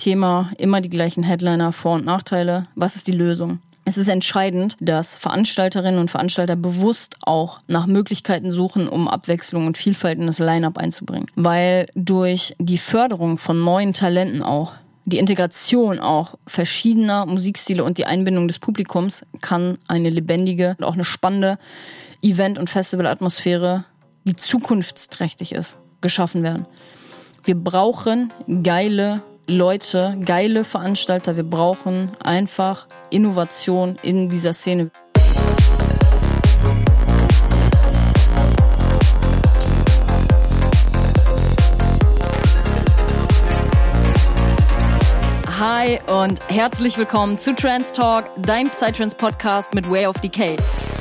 Thema, immer die gleichen Headliner, Vor- und Nachteile. Was ist die Lösung? Es ist entscheidend, dass Veranstalterinnen und Veranstalter bewusst auch nach Möglichkeiten suchen, um Abwechslung und Vielfalt in das Line-Up einzubringen. Weil durch die Förderung von neuen Talenten auch, die Integration auch verschiedener Musikstile und die Einbindung des Publikums kann eine lebendige und auch eine spannende Event- und Festivalatmosphäre, die zukunftsträchtig ist, geschaffen werden. Wir brauchen geile Leute, geile Veranstalter. Wir brauchen einfach Innovation in dieser Szene. Hi und herzlich willkommen zu Trance Talk, dein Psytrance Podcast mit Way of Decay.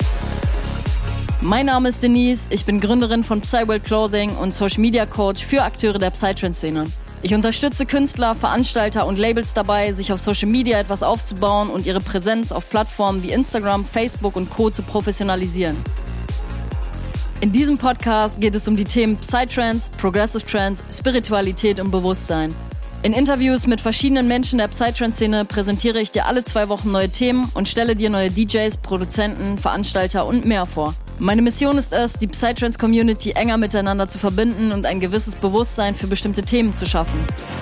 Mein Name ist Denise, ich bin Gründerin von Psyworld Clothing und Social Media Coach für Akteure der Psytrance-Szene. Ich unterstütze Künstler, Veranstalter und Labels dabei, sich auf Social Media etwas aufzubauen und ihre Präsenz auf Plattformen wie Instagram, Facebook und Co. zu professionalisieren. In diesem Podcast geht es um die Themen Psytrance, Progressive Trance, Spiritualität und Bewusstsein. In Interviews mit verschiedenen Menschen der Psytrance-Szene präsentiere ich dir alle 2 Wochen neue Themen und stelle dir neue DJs, Produzenten, Veranstalter und mehr vor. Meine Mission ist es, die Psytrance-Community enger miteinander zu verbinden und ein gewisses Bewusstsein für bestimmte Themen zu schaffen.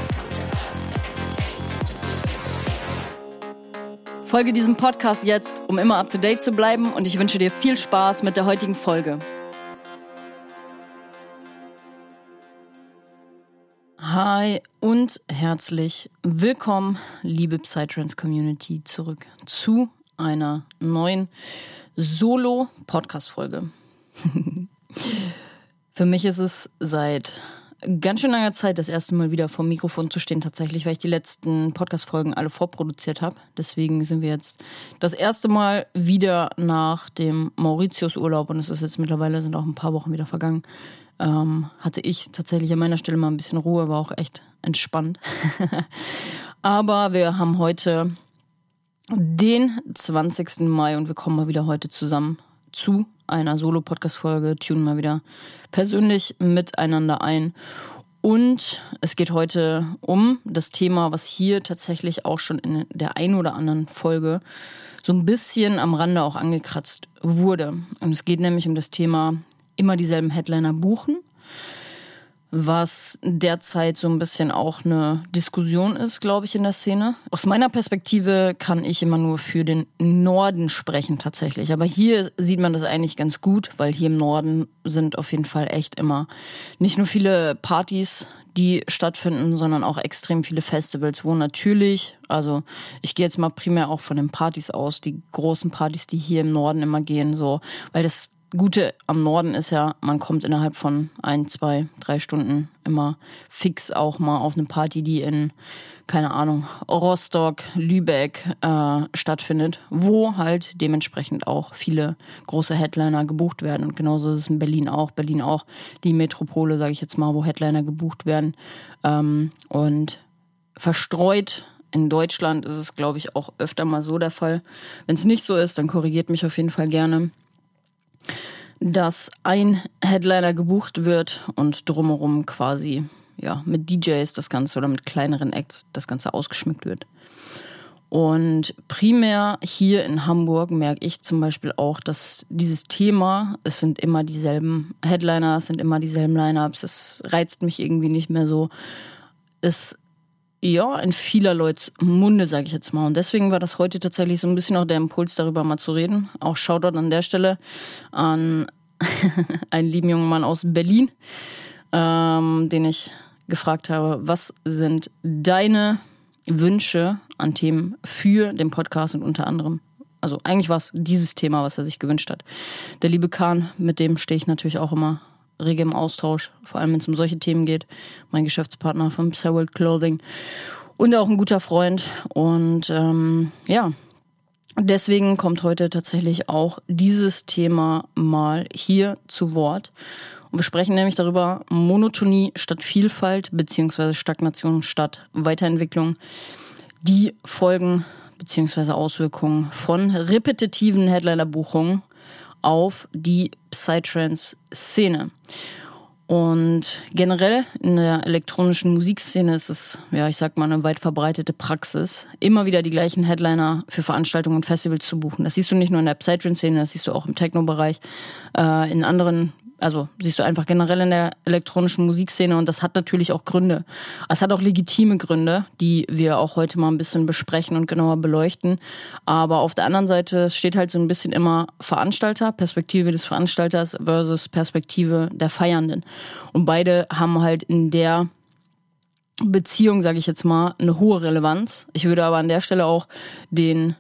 Folge diesem Podcast jetzt, um immer up-to-date zu bleiben, und ich wünsche dir viel Spaß mit der heutigen Folge. Hi und herzlich willkommen, liebe Psytrance-Community, zurück zu einer neuen Solo-Podcast-Folge. Für mich ist es seit ganz schön langer Zeit das erste Mal wieder vor dem Mikrofon zu stehen, tatsächlich, weil ich die letzten Podcast-Folgen alle vorproduziert habe. Deswegen sind wir jetzt das erste Mal wieder nach dem Mauritius-Urlaub, und es ist jetzt mittlerweile, sind auch ein paar Wochen wieder vergangen, hatte ich tatsächlich an meiner Stelle mal ein bisschen Ruhe, war auch echt entspannt. Aber wir haben heute den 20. Mai und wir kommen mal wieder heute zusammen zu einer Solo-Podcast-Folge, tunen mal wieder persönlich miteinander ein. Und es geht heute um das Thema, was hier tatsächlich auch schon in der einen oder anderen Folge so ein bisschen am Rande auch angekratzt wurde. Und es geht nämlich um das Thema immer dieselben Headliner buchen, was derzeit so ein bisschen auch eine Diskussion ist, glaube ich, in der Szene. Aus meiner Perspektive kann ich immer nur für den Norden sprechen tatsächlich. Aber hier sieht man das eigentlich ganz gut, weil hier im Norden sind auf jeden Fall echt immer nicht nur viele Partys, die stattfinden, sondern auch extrem viele Festivals, wo natürlich, also ich gehe jetzt mal primär auch von den Partys aus, die großen Partys, die hier im Norden immer gehen, so, weil das Gute am Norden ist ja, man kommt innerhalb von 1, 2, 3 Stunden immer fix auch mal auf eine Party, die in, keine Ahnung, Rostock, Lübeck stattfindet, wo halt dementsprechend auch viele große Headliner gebucht werden. Und genauso ist es in Berlin auch. Berlin auch die Metropole, sage ich jetzt mal, wo Headliner gebucht werden. Und verstreut in Deutschland ist es, glaube ich, auch öfter mal so der Fall. Wenn es nicht so ist, dann korrigiert mich auf jeden Fall gerne, dass ein Headliner gebucht wird und drumherum quasi ja mit DJs das Ganze oder mit kleineren Acts das Ganze ausgeschmückt wird. Und primär hier in Hamburg merke ich zum Beispiel auch, dass dieses Thema, es sind immer dieselben Headliner, es sind immer dieselben Lineups, es reizt mich irgendwie nicht mehr so, ist ja in vieler Leute's Munde, sage ich jetzt mal. Und deswegen war das heute tatsächlich so ein bisschen auch der Impuls, darüber mal zu reden. Auch Shoutout an der Stelle an einen lieben jungen Mann aus Berlin, den ich gefragt habe, was sind deine Wünsche an Themen für den Podcast, und unter anderem, also eigentlich war es dieses Thema, was er sich gewünscht hat. Der liebe Kahn, mit dem stehe ich natürlich auch immer rege im Austausch, vor allem wenn es um solche Themen geht. Mein Geschäftspartner von Psyworld Clothing und auch ein guter Freund. Und ja, deswegen kommt heute tatsächlich auch dieses Thema mal hier zu Wort. Und wir sprechen nämlich darüber, Monotonie statt Vielfalt beziehungsweise Stagnation statt Weiterentwicklung. Die Folgen beziehungsweise Auswirkungen von repetitiven Headliner-Buchungen auf die Psytrance-Szene. Und generell in der elektronischen Musikszene ist es, ja, ich sag mal, eine weit verbreitete Praxis, immer wieder die gleichen Headliner für Veranstaltungen und Festivals zu buchen. Das siehst du nicht nur in der Psytrance-Szene, das siehst du auch im Techno-Bereich, in anderen, also siehst du einfach generell in der elektronischen Musikszene, und das hat natürlich auch Gründe. Es hat auch legitime Gründe, die wir auch heute mal ein bisschen besprechen und genauer beleuchten. Aber auf der anderen Seite steht halt so ein bisschen immer Veranstalter, Perspektive des Veranstalters versus Perspektive der Feiernden. Und beide haben halt in der Beziehung, sage ich jetzt mal, eine hohe Relevanz. Ich würde aber an der Stelle auch nicht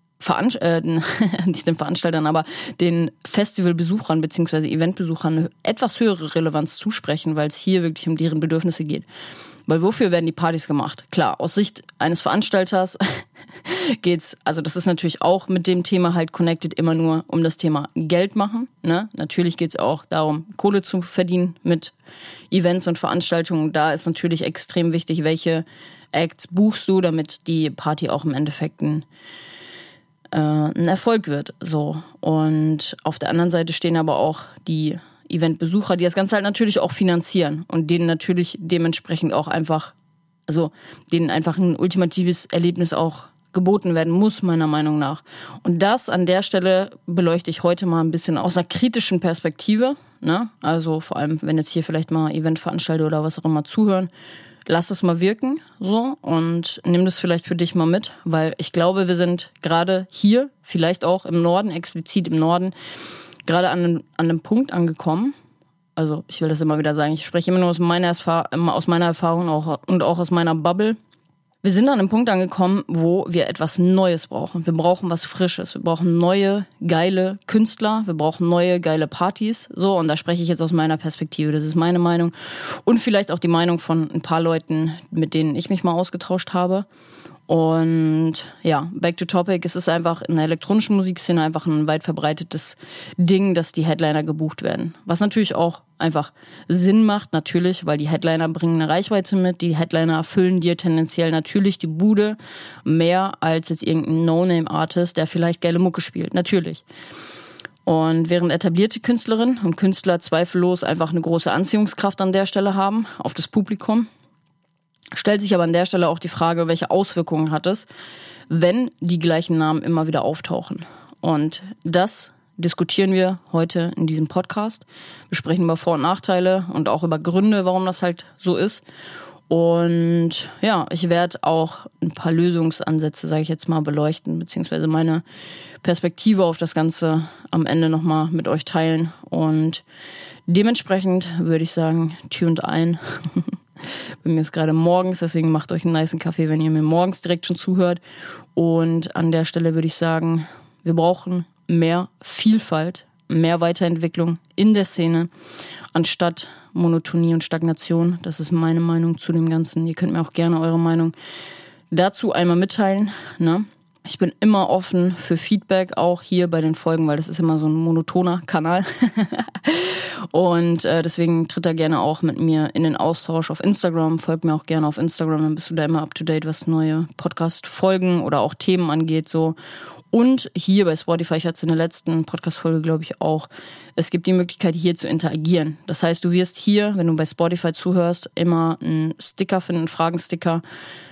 den Veranstaltern, aber den Festivalbesuchern bzw. Eventbesuchern eine etwas höhere Relevanz zusprechen, weil es hier wirklich um deren Bedürfnisse geht. Weil wofür werden die Partys gemacht? Klar, aus Sicht eines Veranstalters geht's, also das ist natürlich auch mit dem Thema halt connected, immer nur um das Thema Geld machen. Ne? Natürlich geht's auch darum, Kohle zu verdienen mit Events und Veranstaltungen. Da ist natürlich extrem wichtig, welche Acts buchst du, damit die Party auch im Endeffekt ein Erfolg wird. So. Und auf der anderen Seite stehen aber auch die Eventbesucher, die das Ganze halt natürlich auch finanzieren und denen natürlich dementsprechend auch einfach, also denen einfach ein ultimatives Erlebnis auch geboten werden muss, meiner Meinung nach. Und das an der Stelle beleuchte ich heute mal ein bisschen aus einer kritischen Perspektive. Ne? Also vor allem, wenn jetzt hier vielleicht mal Eventveranstalter oder was auch immer zuhören, lass es mal wirken, so, und nimm das vielleicht für dich mal mit, weil ich glaube, wir sind gerade hier, vielleicht auch im Norden, explizit im Norden, gerade an einem Punkt angekommen. Also ich will das immer wieder sagen, ich spreche immer nur aus meiner Erfahrung und auch aus meiner Bubble. Wir sind an einem Punkt angekommen, wo wir etwas Neues brauchen. Wir brauchen was Frisches. Wir brauchen neue, geile Künstler. Wir brauchen neue, geile Partys. So, und da spreche ich jetzt aus meiner Perspektive. Das ist meine Meinung. Und vielleicht auch die Meinung von ein paar Leuten, mit denen ich mich mal ausgetauscht habe. Und ja, back to topic. Es ist einfach in der elektronischen Musikszene einfach ein weit verbreitetes Ding, dass die Headliner gebucht werden. Was natürlich auch einfach Sinn macht, natürlich, weil die Headliner bringen eine Reichweite mit. Die Headliner erfüllen dir tendenziell natürlich die Bude mehr als jetzt irgendein No-Name-Artist, der vielleicht geile Mucke spielt. Natürlich. Und während etablierte Künstlerinnen und Künstler zweifellos einfach eine große Anziehungskraft an der Stelle haben auf das Publikum, stellt sich aber an der Stelle auch die Frage, welche Auswirkungen hat es, wenn die gleichen Namen immer wieder auftauchen. Und das diskutieren wir heute in diesem Podcast. Wir sprechen über Vor- und Nachteile und auch über Gründe, warum das halt so ist. Und ja, ich werde auch ein paar Lösungsansätze, sage ich jetzt mal, beleuchten, beziehungsweise meine Perspektive auf das Ganze am Ende nochmal mit euch teilen. Und dementsprechend würde ich sagen, tuned ein. Bei mir ist gerade morgens, deswegen macht euch einen nicen Kaffee, wenn ihr mir morgens direkt schon zuhört. Und an der Stelle würde ich sagen, wir brauchen mehr Vielfalt, mehr Weiterentwicklung in der Szene, anstatt Monotonie und Stagnation. Das ist meine Meinung zu dem Ganzen. Ihr könnt mir auch gerne eure Meinung dazu einmal mitteilen. Ne? Ich bin immer offen für Feedback, auch hier bei den Folgen, weil das ist immer so ein monotoner Kanal. Und deswegen tritt da gerne auch mit mir in den Austausch auf Instagram. Folgt mir auch gerne auf Instagram, dann bist du da immer up to date, was neue Podcast-Folgen oder auch Themen angeht. So. Und hier bei Spotify, ich hatte es in der letzten Podcast-Folge, glaube ich, auch, es gibt die Möglichkeit, hier zu interagieren. Das heißt, du wirst hier, wenn du bei Spotify zuhörst, immer einen Sticker finden, einen Fragensticker,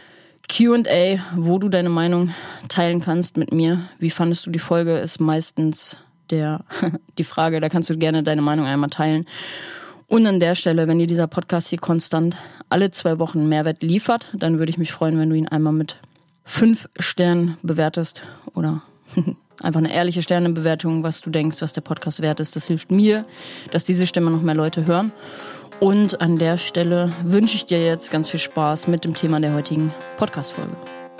Q&A, wo du deine Meinung teilen kannst mit mir. Wie fandest du die Folge, ist meistens die Frage, da kannst du gerne deine Meinung einmal teilen. Und an der Stelle, wenn dir dieser Podcast hier konstant alle 2 Wochen Mehrwert liefert, dann würde ich mich freuen, wenn du ihn einmal mit 5 Sternen bewertest oder einfach eine ehrliche Sternebewertung, was du denkst, was der Podcast wert ist. Das hilft mir, dass diese Stimme noch mehr Leute hören. Und an der Stelle wünsche ich dir jetzt ganz viel Spaß mit dem Thema der heutigen Podcast-Folge.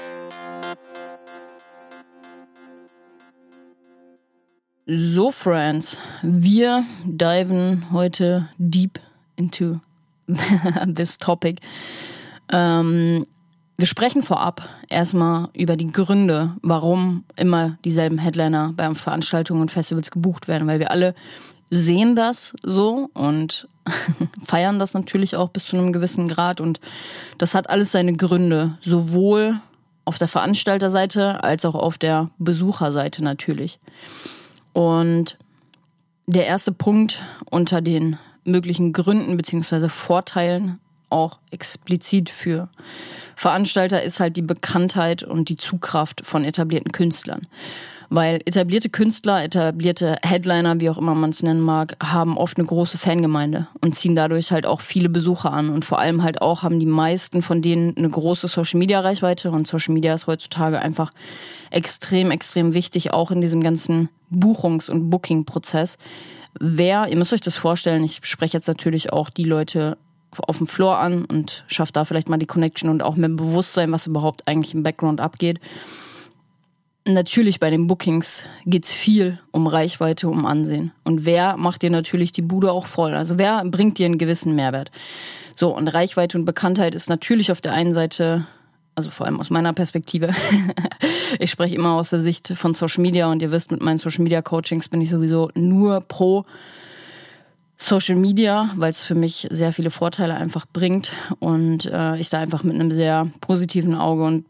So, Friends, wir diven heute deep into this topic. Wir sprechen vorab erstmal über die Gründe, warum immer dieselben Headliner bei Veranstaltungen und Festivals gebucht werden, weil wir alle sehen das so und feiern das natürlich auch bis zu einem gewissen Grad, und das hat alles seine Gründe, sowohl auf der Veranstalterseite als auch auf der Besucherseite natürlich. Und der erste Punkt unter den möglichen Gründen bzw. Vorteilen auch explizit für Veranstalter ist halt die Bekanntheit und die Zugkraft von etablierten Künstlern. Weil etablierte Künstler, etablierte Headliner, wie auch immer man es nennen mag, haben oft eine große Fangemeinde und ziehen dadurch halt auch viele Besucher an. Und vor allem halt auch haben die meisten von denen eine große Social-Media-Reichweite. Und Social Media ist heutzutage einfach extrem, extrem wichtig, auch in diesem ganzen Buchungs- und Booking-Prozess. Ihr müsst euch das vorstellen, ich spreche jetzt natürlich auch die Leute auf dem Floor an und schaffe da vielleicht mal die Connection und auch mehr Bewusstsein, was überhaupt eigentlich im Background abgeht. Natürlich bei den Bookings geht's viel um Reichweite, um Ansehen. Und wer macht dir natürlich die Bude auch voll? Also wer bringt dir einen gewissen Mehrwert? So, und Reichweite und Bekanntheit ist natürlich auf der einen Seite, also vor allem aus meiner Perspektive, ich spreche immer aus der Sicht von Social Media und ihr wisst, mit meinen Social Media Coachings bin ich sowieso nur pro Social Media, weil es für mich sehr viele Vorteile einfach bringt und ich da einfach mit einem sehr positiven Auge und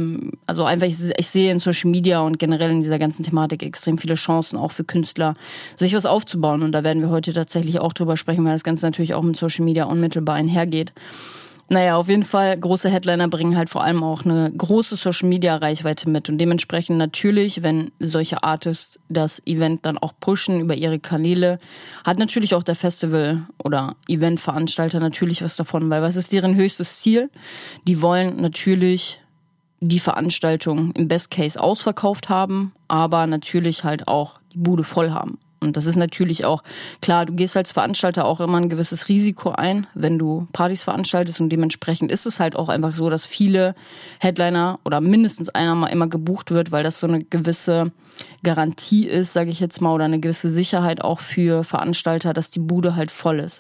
ich sehe in Social Media und generell in dieser ganzen Thematik extrem viele Chancen auch für Künstler, sich was aufzubauen, und da werden wir heute tatsächlich auch drüber sprechen, weil das Ganze natürlich auch mit Social Media unmittelbar einhergeht. Naja, auf jeden Fall, große Headliner bringen halt vor allem auch eine große Social-Media-Reichweite mit. Und dementsprechend natürlich, wenn solche Artists das Event dann auch pushen über ihre Kanäle, hat natürlich auch der Festival- oder Eventveranstalter natürlich was davon. Weil was ist deren höchstes Ziel? Die wollen natürlich die Veranstaltung im Best Case ausverkauft haben, aber natürlich halt auch die Bude voll haben. Und das ist natürlich auch klar, du gehst als Veranstalter auch immer ein gewisses Risiko ein, wenn du Partys veranstaltest, und dementsprechend ist es halt auch einfach so, dass viele Headliner oder mindestens einer mal immer gebucht wird, weil das so eine gewisse Garantie ist, sage ich jetzt mal, oder eine gewisse Sicherheit auch für Veranstalter, dass die Bude halt voll ist.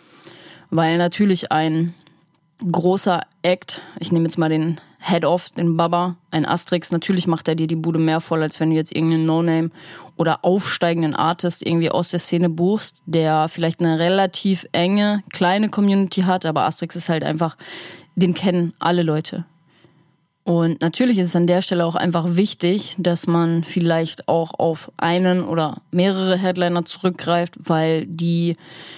Weil natürlich ein großer Act, ich nehme jetzt mal den Head-Off, den Baba, ein Asterix, natürlich macht er dir die Bude mehr voll, als wenn du jetzt irgendeinen No-Name oder aufsteigenden Artist irgendwie aus der Szene buchst, der vielleicht eine relativ enge, kleine Community hat, aber Asterix ist halt einfach, den kennen alle Leute. Und natürlich ist es an der Stelle auch einfach wichtig, dass man vielleicht auch auf einen oder mehrere Headliner zurückgreift, weil die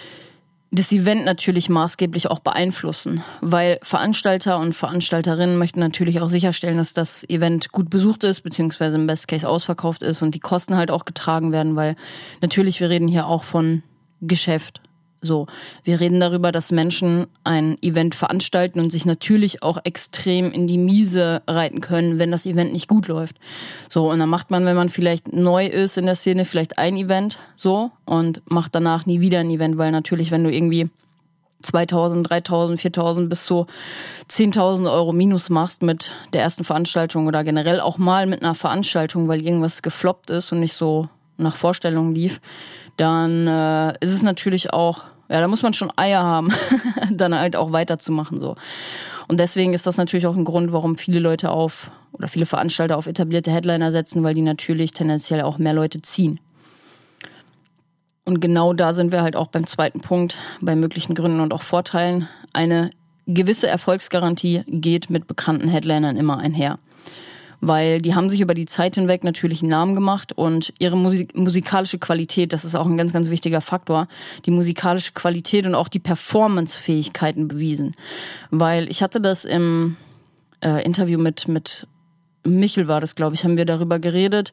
das Event natürlich maßgeblich auch beeinflussen, weil Veranstalter und Veranstalterinnen möchten natürlich auch sicherstellen, dass das Event gut besucht ist, beziehungsweise im Best Case ausverkauft ist und die Kosten halt auch getragen werden, weil natürlich, wir reden hier auch von Geschäft. So, wir reden darüber, dass Menschen ein Event veranstalten und sich natürlich auch extrem in die Miese reiten können, wenn das Event nicht gut läuft. So, und dann macht man, wenn man vielleicht neu ist in der Szene, vielleicht ein Event so und macht danach nie wieder ein Event, weil natürlich, wenn du irgendwie 2.000, 3.000, 4.000 bis zu 10.000 Euro Minus machst mit der ersten Veranstaltung oder generell auch mal mit einer Veranstaltung, weil irgendwas gefloppt ist und nicht so nach Vorstellungen lief, dann ist es natürlich auch, ja, da muss man schon Eier haben, dann halt auch weiterzumachen so. Und deswegen ist das natürlich auch ein Grund, warum viele Leute oder viele Veranstalter auf etablierte Headliner setzen, weil die natürlich tendenziell auch mehr Leute ziehen. Und genau da sind wir halt auch beim zweiten Punkt, bei möglichen Gründen und auch Vorteilen. Eine gewisse Erfolgsgarantie geht mit bekannten Headlinern immer einher. Weil die haben sich über die Zeit hinweg natürlich einen Namen gemacht und ihre musikalische Qualität, das ist auch ein ganz, ganz wichtiger Faktor, die musikalische Qualität und auch die Performance-Fähigkeiten bewiesen. Weil ich hatte das im Interview mit Michel war das, glaube ich, haben wir darüber geredet,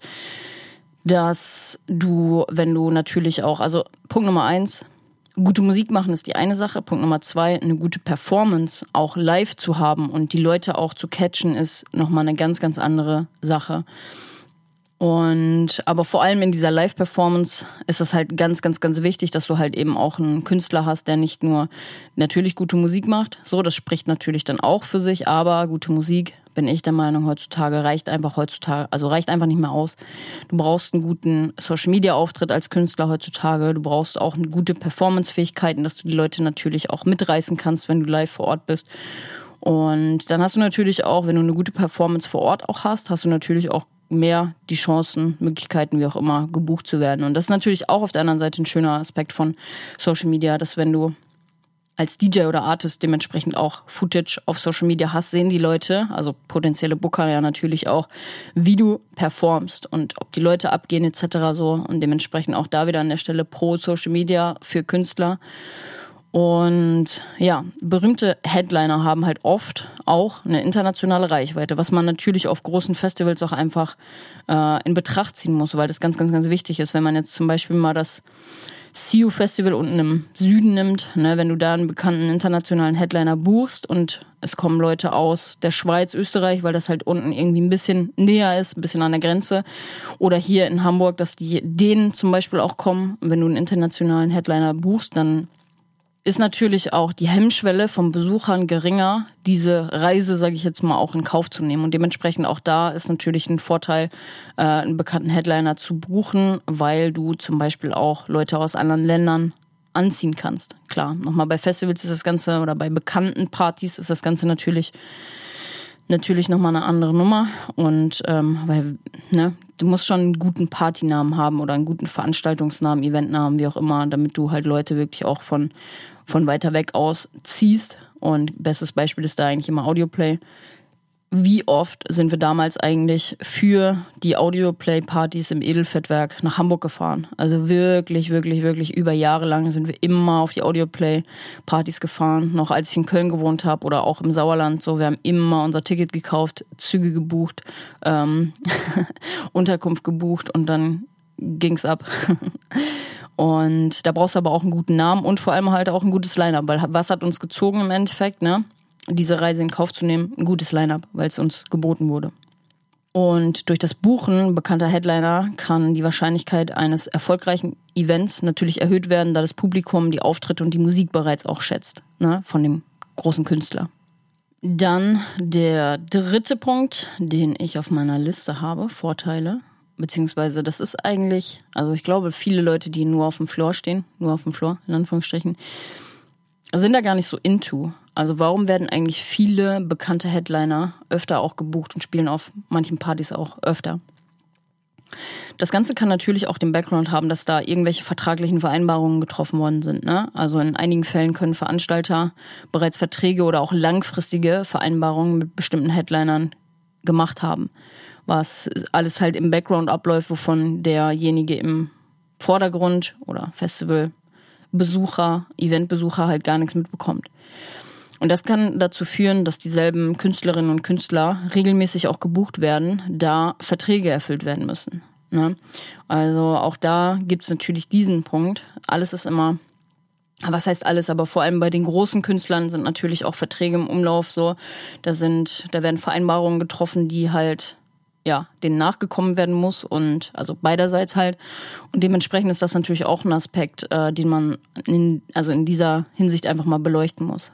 dass wenn du natürlich auch, also Punkt Nummer 1, gute Musik machen ist die eine Sache. Punkt Nummer 2, eine gute Performance auch live zu haben und die Leute auch zu catchen, ist nochmal eine ganz, ganz andere Sache. Aber vor allem in dieser Live-Performance ist es halt ganz, ganz, ganz wichtig, dass du halt eben auch einen Künstler hast, der nicht nur natürlich gute Musik macht. So, das spricht natürlich dann auch für sich, aber gute Musik, bin ich der Meinung, reicht einfach nicht mehr aus. Du brauchst einen guten Social-Media-Auftritt als Künstler heutzutage. Du brauchst auch eine gute Performance-Fähigkeiten, dass du die Leute natürlich auch mitreißen kannst, wenn du live vor Ort bist. Und dann hast du natürlich auch, wenn du eine gute Performance vor Ort auch hast du natürlich auch mehr die Chancen, Möglichkeiten, wie auch immer, gebucht zu werden. Und das ist natürlich auch auf der anderen Seite ein schöner Aspekt von Social Media, dass wenn du als DJ oder Artist dementsprechend auch Footage auf Social Media hast, sehen die Leute, also potenzielle Booker ja natürlich auch, wie du performst und ob die Leute abgehen etc. so und dementsprechend auch da wieder an der Stelle pro Social Media für Künstler. Und ja, berühmte Headliner haben halt oft auch eine internationale Reichweite, was man natürlich auf großen Festivals auch einfach in Betracht ziehen muss, weil das ganz, ganz, ganz wichtig ist. Wenn man jetzt zum Beispiel mal das CU Festival unten im Süden nimmt, ne, wenn du da einen bekannten internationalen Headliner buchst und es kommen Leute aus der Schweiz, Österreich, weil das halt unten irgendwie ein bisschen näher ist, ein bisschen an der Grenze, oder hier in Hamburg, dass denen zum Beispiel auch kommen. Und wenn du einen internationalen Headliner buchst, dann ist natürlich auch die Hemmschwelle von Besuchern geringer, diese Reise, sage ich jetzt mal, auch in Kauf zu nehmen. Und dementsprechend auch da ist natürlich ein Vorteil, einen bekannten Headliner zu buchen, weil du zum Beispiel auch Leute aus anderen Ländern anziehen kannst. Klar, nochmal bei Festivals ist das Ganze, oder bei bekannten Partys ist das Ganze natürlich nochmal eine andere Nummer. Und weil, ne, du musst schon einen guten Partynamen haben oder einen guten Veranstaltungsnamen, Eventnamen, wie auch immer, damit du halt Leute wirklich auch von weiter weg aus ziehst. Und bestes Beispiel ist da eigentlich immer Audioplay. Wie oft sind wir damals eigentlich für die Audioplay-Partys im Edelfettwerk nach Hamburg gefahren? Also wirklich, wirklich, wirklich über Jahre lang sind wir immer auf die Audioplay-Partys gefahren. Noch als ich in Köln gewohnt habe oder auch im Sauerland. So, wir haben immer unser Ticket gekauft, Züge gebucht, Unterkunft gebucht und dann ging's ab. Und da brauchst du aber auch einen guten Namen und vor allem halt auch ein gutes Line-Up. Weil was hat uns gezogen im Endeffekt, ne? Diese Reise in Kauf zu nehmen, ein gutes Line-Up, weil es uns geboten wurde. Und durch das Buchen bekannter Headliner kann die Wahrscheinlichkeit eines erfolgreichen Events natürlich erhöht werden, da das Publikum die Auftritte und die Musik bereits auch schätzt, ne, von dem großen Künstler. Dann der dritte Punkt, den ich auf meiner Liste habe, Vorteile, beziehungsweise das ist eigentlich, also ich glaube, viele Leute, die nur auf dem Floor stehen, nur auf dem Floor, in Anführungsstrichen, sind da gar nicht so into. Also warum werden eigentlich viele bekannte Headliner öfter auch gebucht und spielen auf manchen Partys auch öfter? Das Ganze kann natürlich auch den Background haben, dass da irgendwelche vertraglichen Vereinbarungen getroffen worden sind, ne? Also in einigen Fällen können Veranstalter bereits Verträge oder auch langfristige Vereinbarungen mit bestimmten Headlinern gemacht haben, was alles halt im Background abläuft, wovon derjenige im Vordergrund oder Festivalbesucher, Eventbesucher halt gar nichts mitbekommt. Und das kann dazu führen, dass dieselben Künstlerinnen und Künstler regelmäßig auch gebucht werden, da Verträge erfüllt werden müssen, ne? Also auch da gibt's natürlich diesen Punkt. Alles ist immer, was heißt alles, aber vor allem bei den großen Künstlern sind natürlich auch Verträge im Umlauf so. Da werden Vereinbarungen getroffen, die halt, ja, denen nachgekommen werden muss und also beiderseits halt. Und dementsprechend ist das natürlich auch ein Aspekt, den man in dieser Hinsicht einfach mal beleuchten muss.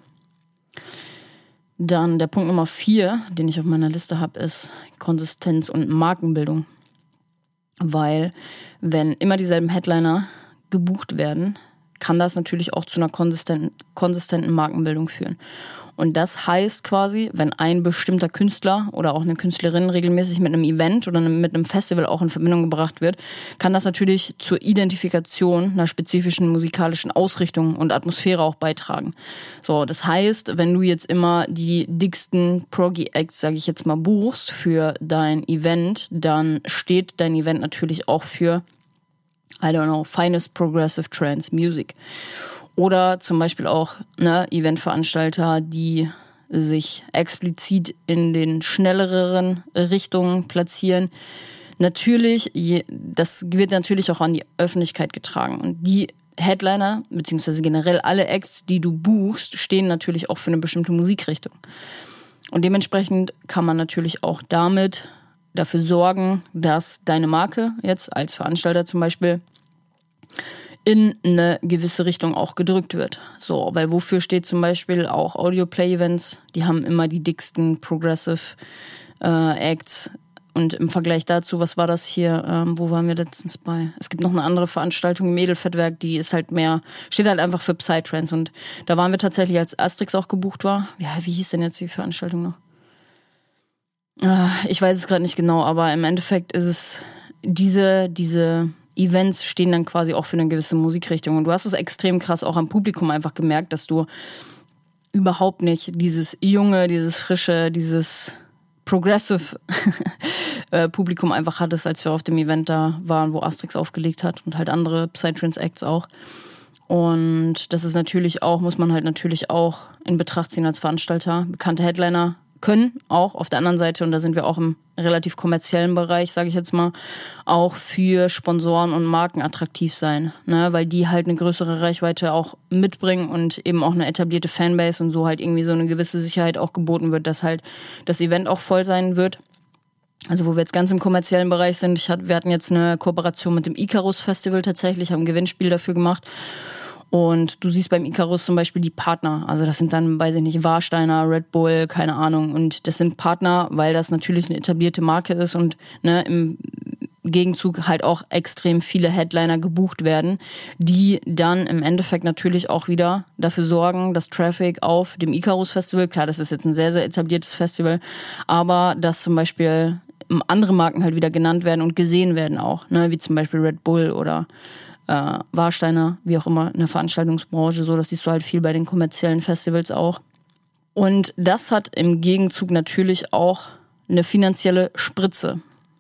Dann der Punkt Nummer 4, den ich auf meiner Liste habe, ist Konsistenz und Markenbildung. Weil wenn immer dieselben Headliner gebucht werden, kann das natürlich auch zu einer konsistenten Markenbildung führen. Und das heißt quasi, wenn ein bestimmter Künstler oder auch eine Künstlerin regelmäßig mit einem Event oder mit einem Festival auch in Verbindung gebracht wird, kann das natürlich zur Identifikation einer spezifischen musikalischen Ausrichtung und Atmosphäre auch beitragen. So, das heißt, wenn du jetzt immer die dicksten Proggy-Acts, sage ich jetzt mal, buchst für dein Event, dann steht dein Event natürlich auch für, I don't know, finest progressive trance music. Oder zum Beispiel auch, ne, Eventveranstalter, die sich explizit in den schnelleren Richtungen platzieren. Natürlich, das wird natürlich auch an die Öffentlichkeit getragen. Und die Headliner, beziehungsweise generell alle Acts, die du buchst, stehen natürlich auch für eine bestimmte Musikrichtung. Und dementsprechend kann man natürlich auch damit dafür sorgen, dass deine Marke jetzt als Veranstalter zum Beispiel in eine gewisse Richtung auch gedrückt wird. So, weil wofür steht zum Beispiel auch Audio-Play-Events? Die haben immer die dicksten Progressive Acts. Und im Vergleich dazu, was war das hier? Wo waren wir letztens bei? Es gibt noch eine andere Veranstaltung im Edelfettwerk, die ist halt mehr, steht halt einfach für Psytrance. Und da waren wir tatsächlich, als Asterix auch gebucht war. Ja, wie hieß denn jetzt die Veranstaltung noch? Ich weiß es gerade nicht genau, aber im Endeffekt ist es diese Events stehen dann quasi auch für eine gewisse Musikrichtung. Und du hast es extrem krass auch am Publikum einfach gemerkt, dass du überhaupt nicht dieses junge, dieses frische, dieses progressive Publikum einfach hattest, als wir auf dem Event da waren, wo Astrix aufgelegt hat und halt andere Psytrance-Acts auch. Und das ist natürlich auch, muss man halt natürlich auch in Betracht ziehen als Veranstalter. Bekannte Headliner können auch auf der anderen Seite, und da sind wir auch im relativ kommerziellen Bereich, sage ich jetzt mal, auch für Sponsoren und Marken attraktiv sein, ne? Weil die halt eine größere Reichweite auch mitbringen und eben auch eine etablierte Fanbase und so halt irgendwie so eine gewisse Sicherheit auch geboten wird, dass halt das Event auch voll sein wird. Also wo wir jetzt ganz im kommerziellen Bereich sind, wir hatten jetzt eine Kooperation mit dem Icarus Festival tatsächlich, haben ein Gewinnspiel dafür gemacht. Und du siehst beim Icarus zum Beispiel die Partner. Also das sind dann, weiß ich nicht, Warsteiner, Red Bull, keine Ahnung. Und das sind Partner, weil das natürlich eine etablierte Marke ist und ne, im Gegenzug halt auch extrem viele Headliner gebucht werden, die dann im Endeffekt natürlich auch wieder dafür sorgen, dass Traffic auf dem Icarus Festival, klar, das ist jetzt ein sehr, sehr etabliertes Festival, aber dass zum Beispiel andere Marken halt wieder genannt werden und gesehen werden auch, ne, wie zum Beispiel Red Bull oder Warsteiner, wie auch immer, in der Veranstaltungsbranche, so, das siehst du halt viel bei den kommerziellen Festivals auch. Und das hat im Gegenzug natürlich auch eine finanzielle Spritze.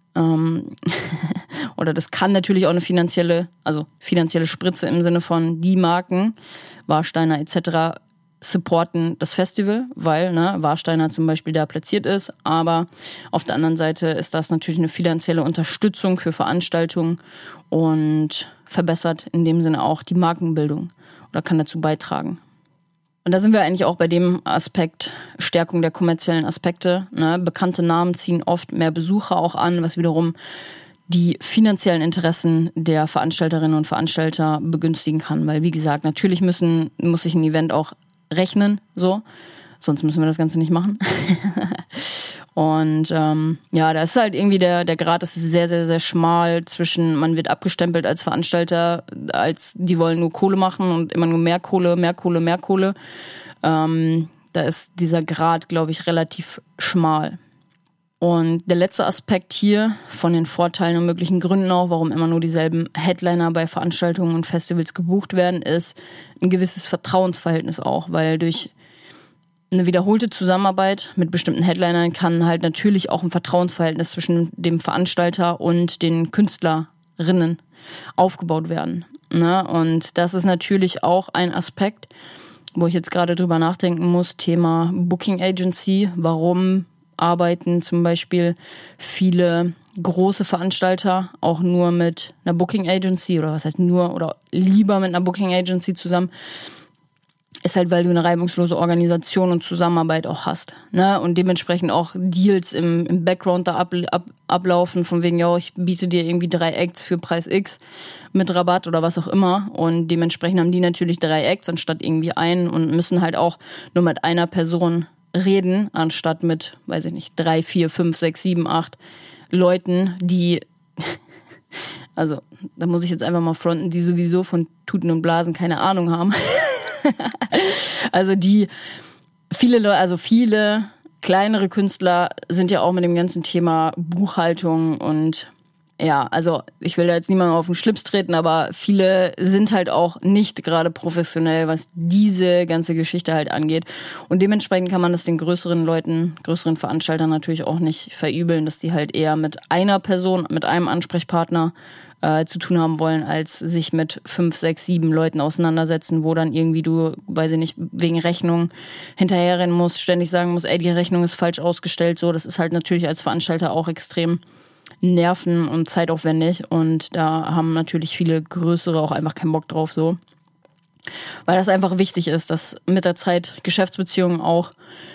Oder das kann natürlich auch eine finanzielle Spritze im Sinne von die Marken, Warsteiner etc., supporten das Festival, weil Warsteiner zum Beispiel da platziert ist, aber auf der anderen Seite ist das natürlich eine finanzielle Unterstützung für Veranstaltungen und verbessert in dem Sinne auch die Markenbildung oder kann dazu beitragen. Und da sind wir eigentlich auch bei dem Aspekt Stärkung der kommerziellen Aspekte. Ne? Bekannte Namen ziehen oft mehr Besucher auch an, was wiederum die finanziellen Interessen der Veranstalterinnen und Veranstalter begünstigen kann. Weil wie gesagt, natürlich muss sich ein Event auch rechnen, so. Sonst müssen wir das Ganze nicht machen. Und da ist halt irgendwie der Grad, das ist sehr, sehr, sehr schmal zwischen, man wird abgestempelt als Veranstalter, als die wollen nur Kohle machen und immer nur mehr Kohle, mehr Kohle, mehr Kohle. Da ist dieser Grad, glaube ich, relativ schmal. Und der letzte Aspekt hier von den Vorteilen und möglichen Gründen auch, warum immer nur dieselben Headliner bei Veranstaltungen und Festivals gebucht werden, ist ein gewisses Vertrauensverhältnis auch, weil durch eine wiederholte Zusammenarbeit mit bestimmten Headlinern kann halt natürlich auch ein Vertrauensverhältnis zwischen dem Veranstalter und den Künstlerinnen aufgebaut werden. Ne? Und das ist natürlich auch ein Aspekt, wo ich jetzt gerade drüber nachdenken muss, Thema Booking Agency. Warum arbeiten zum Beispiel viele große Veranstalter auch nur mit einer Booking Agency oder was heißt nur oder lieber mit einer Booking Agency zusammen? Ist halt, weil du eine reibungslose Organisation und Zusammenarbeit auch hast, ne? Und dementsprechend auch Deals im Background da ablaufen, von wegen, ja, ich biete dir irgendwie 3 Acts für Preis X mit Rabatt oder was auch immer. Und dementsprechend haben die natürlich 3 Acts anstatt irgendwie einen und müssen halt auch nur mit einer Person reden, anstatt mit, weiß ich nicht, 3, 4, 5, 6, 7, 8 Leuten, die, also da muss ich jetzt einfach mal fronten, die sowieso von Tuten und Blasen keine Ahnung haben. Also viele kleinere Künstler sind ja auch mit dem ganzen Thema Buchhaltung und ja, also ich will da jetzt niemandem auf den Schlips treten, aber viele sind halt auch nicht gerade professionell, was diese ganze Geschichte halt angeht. Und dementsprechend kann man das den größeren Veranstaltern natürlich auch nicht verübeln, dass die halt eher mit einer Person, mit einem Ansprechpartner zu tun haben wollen, als sich mit 5, 6, 7 Leuten auseinandersetzen, wo dann irgendwie du, weiß ich nicht, wegen Rechnung hinterherrennen musst, ständig sagen musst, ey, die Rechnung ist falsch ausgestellt, so. Das ist halt natürlich als Veranstalter auch extrem nerven- und zeitaufwendig und da haben natürlich viele größere auch einfach keinen Bock drauf, so. Weil das einfach wichtig ist, dass mit der Zeit Geschäftsbeziehungen auch,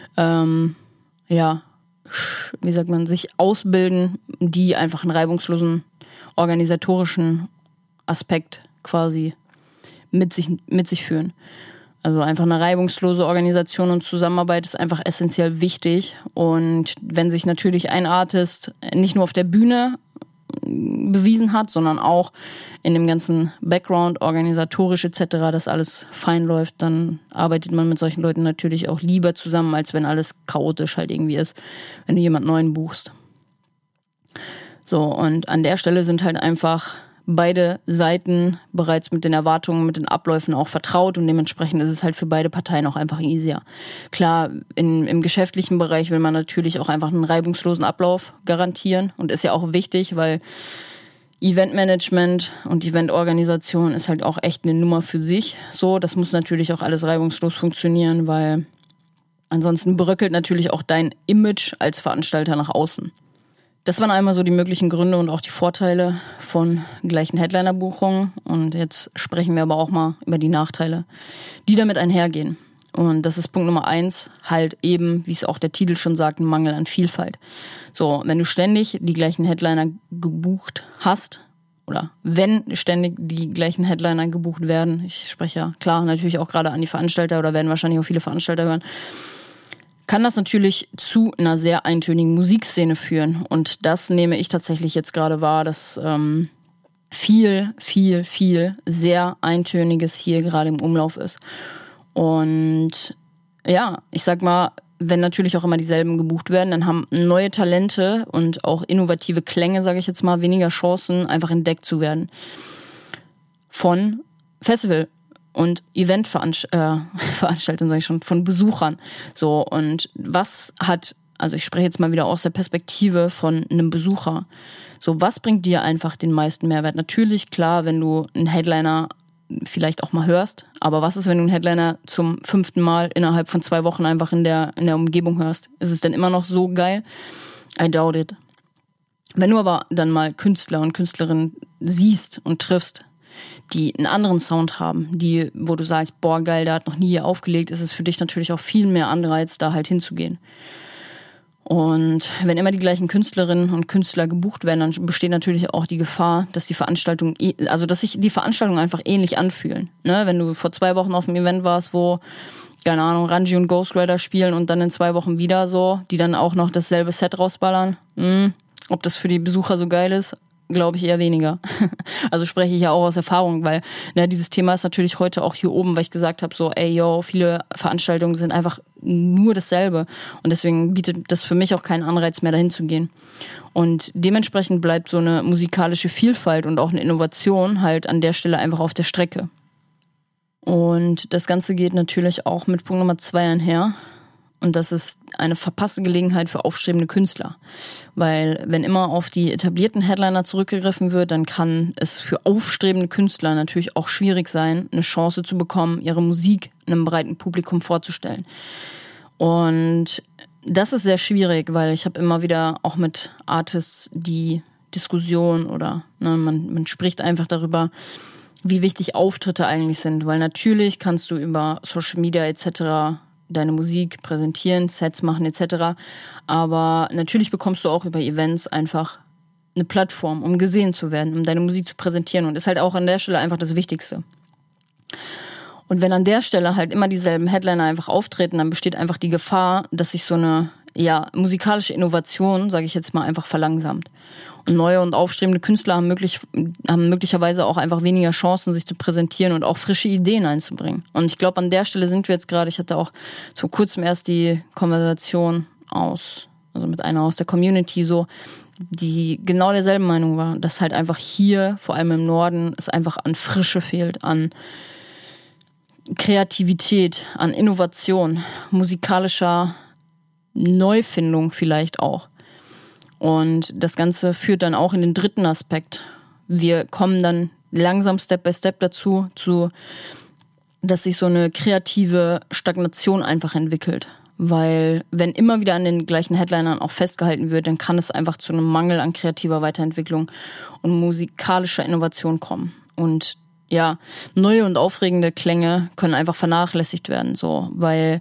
sich ausbilden, die einfach einen reibungslosen organisatorischen Aspekt quasi mit sich führen. Also einfach eine reibungslose Organisation und Zusammenarbeit ist einfach essentiell wichtig. Und wenn sich natürlich ein Artist nicht nur auf der Bühne bewiesen hat, sondern auch in dem ganzen Background, organisatorisch etc., dass alles fein läuft, dann arbeitet man mit solchen Leuten natürlich auch lieber zusammen, als wenn alles chaotisch halt irgendwie ist, wenn du jemand Neuen buchst. So, und an der Stelle sind halt einfach beide Seiten bereits mit den Erwartungen, mit den Abläufen auch vertraut und dementsprechend ist es halt für beide Parteien auch einfach easier. Klar, im geschäftlichen Bereich will man natürlich auch einfach einen reibungslosen Ablauf garantieren und ist ja auch wichtig, weil Eventmanagement und Eventorganisation ist halt auch echt eine Nummer für sich. So, das muss natürlich auch alles reibungslos funktionieren, weil ansonsten bröckelt natürlich auch dein Image als Veranstalter nach außen. Das waren einmal so die möglichen Gründe und auch die Vorteile von gleichen Headliner-Buchungen. Und jetzt sprechen wir aber auch mal über die Nachteile, die damit einhergehen. Und das ist Punkt Nummer 1, halt eben, wie es auch der Titel schon sagt, ein Mangel an Vielfalt. So, wenn du ständig die gleichen Headliner gebucht hast, oder wenn ständig die gleichen Headliner gebucht werden, ich spreche ja klar natürlich auch gerade an die Veranstalter oder werden wahrscheinlich auch viele Veranstalter hören, kann das natürlich zu einer sehr eintönigen Musikszene führen. Und das nehme ich tatsächlich jetzt gerade wahr, dass viel sehr Eintöniges hier gerade im Umlauf ist. Und ja, ich sag mal, wenn natürlich auch immer dieselben gebucht werden, dann haben neue Talente und auch innovative Klänge, sage ich jetzt mal, weniger Chancen, einfach entdeckt zu werden. Von Festival- und Eventveranstaltern, sage ich schon, von Besuchern. So, und was hat, also ich spreche jetzt mal wieder aus der Perspektive von einem Besucher. So, was bringt dir einfach den meisten Mehrwert? Natürlich, klar, wenn du einen Headliner vielleicht auch mal hörst, aber was ist, wenn du einen Headliner zum 5. Mal innerhalb von 2 Wochen einfach in der Umgebung hörst? Ist es denn immer noch so geil? I doubt it. Wenn du aber dann mal Künstler und Künstlerinnen siehst und triffst, die einen anderen Sound haben, wo du sagst, boah geil, der hat noch nie hier aufgelegt, ist es für dich natürlich auch viel mehr Anreiz, da halt hinzugehen. Und wenn immer die gleichen Künstlerinnen und Künstler gebucht werden, dann besteht natürlich auch die Gefahr, dass die Veranstaltung, dass sich die Veranstaltungen einfach ähnlich anfühlen. Ne? Wenn du vor 2 Wochen auf einem Event warst, wo, keine Ahnung, Ranji und Ghost Rider spielen und dann in 2 Wochen wieder so, die dann auch noch dasselbe Set rausballern, ob das für die Besucher so geil ist, glaube ich eher weniger. Also spreche ich ja auch aus Erfahrung, weil dieses Thema ist natürlich heute auch hier oben, weil ich gesagt habe, so viele Veranstaltungen sind einfach nur dasselbe und deswegen bietet das für mich auch keinen Anreiz mehr, dahin zu gehen. Und dementsprechend bleibt so eine musikalische Vielfalt und auch eine Innovation halt an der Stelle einfach auf der Strecke. Und das Ganze geht natürlich auch mit Punkt Nummer 2 einher. Und das ist eine verpasste Gelegenheit für aufstrebende Künstler. Weil wenn immer auf die etablierten Headliner zurückgegriffen wird, dann kann es für aufstrebende Künstler natürlich auch schwierig sein, eine Chance zu bekommen, ihre Musik einem breiten Publikum vorzustellen. Und das ist sehr schwierig, weil ich habe immer wieder auch mit Artists die Diskussion oder man spricht einfach darüber, wie wichtig Auftritte eigentlich sind. Weil natürlich kannst du über Social Media etc. deine Musik präsentieren, Sets machen etc. Aber natürlich bekommst du auch über Events einfach eine Plattform, um gesehen zu werden, um deine Musik zu präsentieren und ist halt auch an der Stelle einfach das Wichtigste. Und wenn an der Stelle halt immer dieselben Headliner einfach auftreten, dann besteht einfach die Gefahr, dass sich so eine musikalische Innovation, sage ich jetzt mal, einfach verlangsamt. Und neue und aufstrebende Künstler haben möglicherweise auch einfach weniger Chancen, sich zu präsentieren und auch frische Ideen einzubringen. Und ich glaube, an der Stelle sind wir jetzt gerade, ich hatte auch vor kurzem erst die Konversation mit einer aus der Community die genau derselben Meinung war, dass halt einfach hier, vor allem im Norden, es einfach an Frische fehlt, an Kreativität, an Innovation, musikalischer Neufindung vielleicht auch. Und das Ganze führt dann auch in den dritten Aspekt. Wir kommen dann langsam Step by Step dazu, dass sich so eine kreative Stagnation einfach entwickelt. Weil wenn immer wieder an den gleichen Headlinern auch festgehalten wird, dann kann es einfach zu einem Mangel an kreativer Weiterentwicklung und musikalischer Innovation kommen. Und neue und aufregende Klänge können einfach vernachlässigt werden, weil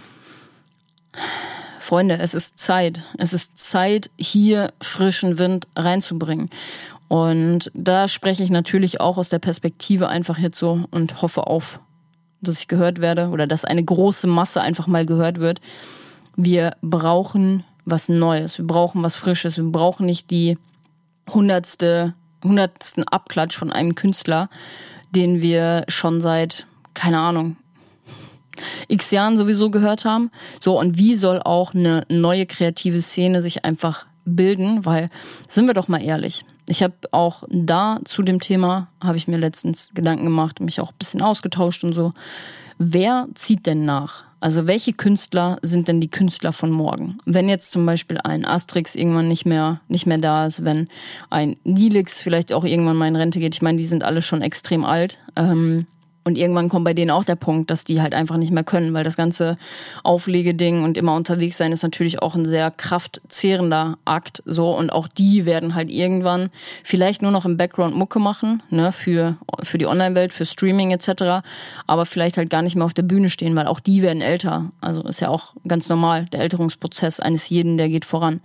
Freunde, es ist Zeit. Es ist Zeit, hier frischen Wind reinzubringen. Und da spreche ich natürlich auch aus der Perspektive einfach jetzt so und hoffe auf, dass ich gehört werde oder dass eine große Masse einfach mal gehört wird. Wir brauchen was Neues. Wir brauchen was Frisches. Wir brauchen nicht die hundertsten Abklatsch von einem Künstler, den wir schon seit, keine Ahnung, x Jahren sowieso gehört haben. So, und wie soll auch eine neue kreative Szene sich einfach bilden, weil, sind wir doch mal ehrlich, ich habe auch da zu dem Thema, habe ich mir letztens Gedanken gemacht, mich auch ein bisschen ausgetauscht und so. Wer zieht denn nach? Also welche Künstler sind denn die Künstler von morgen? Wenn jetzt zum Beispiel ein Asterix irgendwann nicht mehr da ist, wenn ein Nilix vielleicht auch irgendwann mal in Rente geht, ich meine, die sind alle schon extrem alt, und irgendwann kommt bei denen auch der Punkt, dass die halt einfach nicht mehr können, weil das ganze Auflegeding und immer unterwegs sein ist natürlich auch ein sehr kraftzehrender Akt, so, und auch die werden halt irgendwann vielleicht nur noch im Background Mucke machen, ne, für die Online-Welt, für Streaming etc., aber vielleicht halt gar nicht mehr auf der Bühne stehen, weil auch die werden älter. Also ist ja auch ganz normal, der Älterungsprozess eines jeden, der geht voran.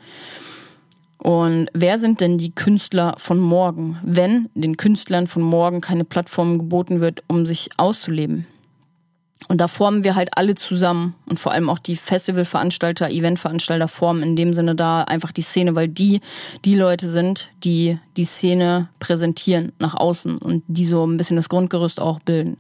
Und wer sind denn die Künstler von morgen, wenn den Künstlern von morgen keine Plattform geboten wird, um sich auszuleben? Und da formen wir halt alle zusammen und vor allem auch die Festivalveranstalter, Eventveranstalter formen in dem Sinne da einfach die Szene, weil die Leute sind, die die Szene präsentieren nach außen und die so ein bisschen das Grundgerüst auch bilden.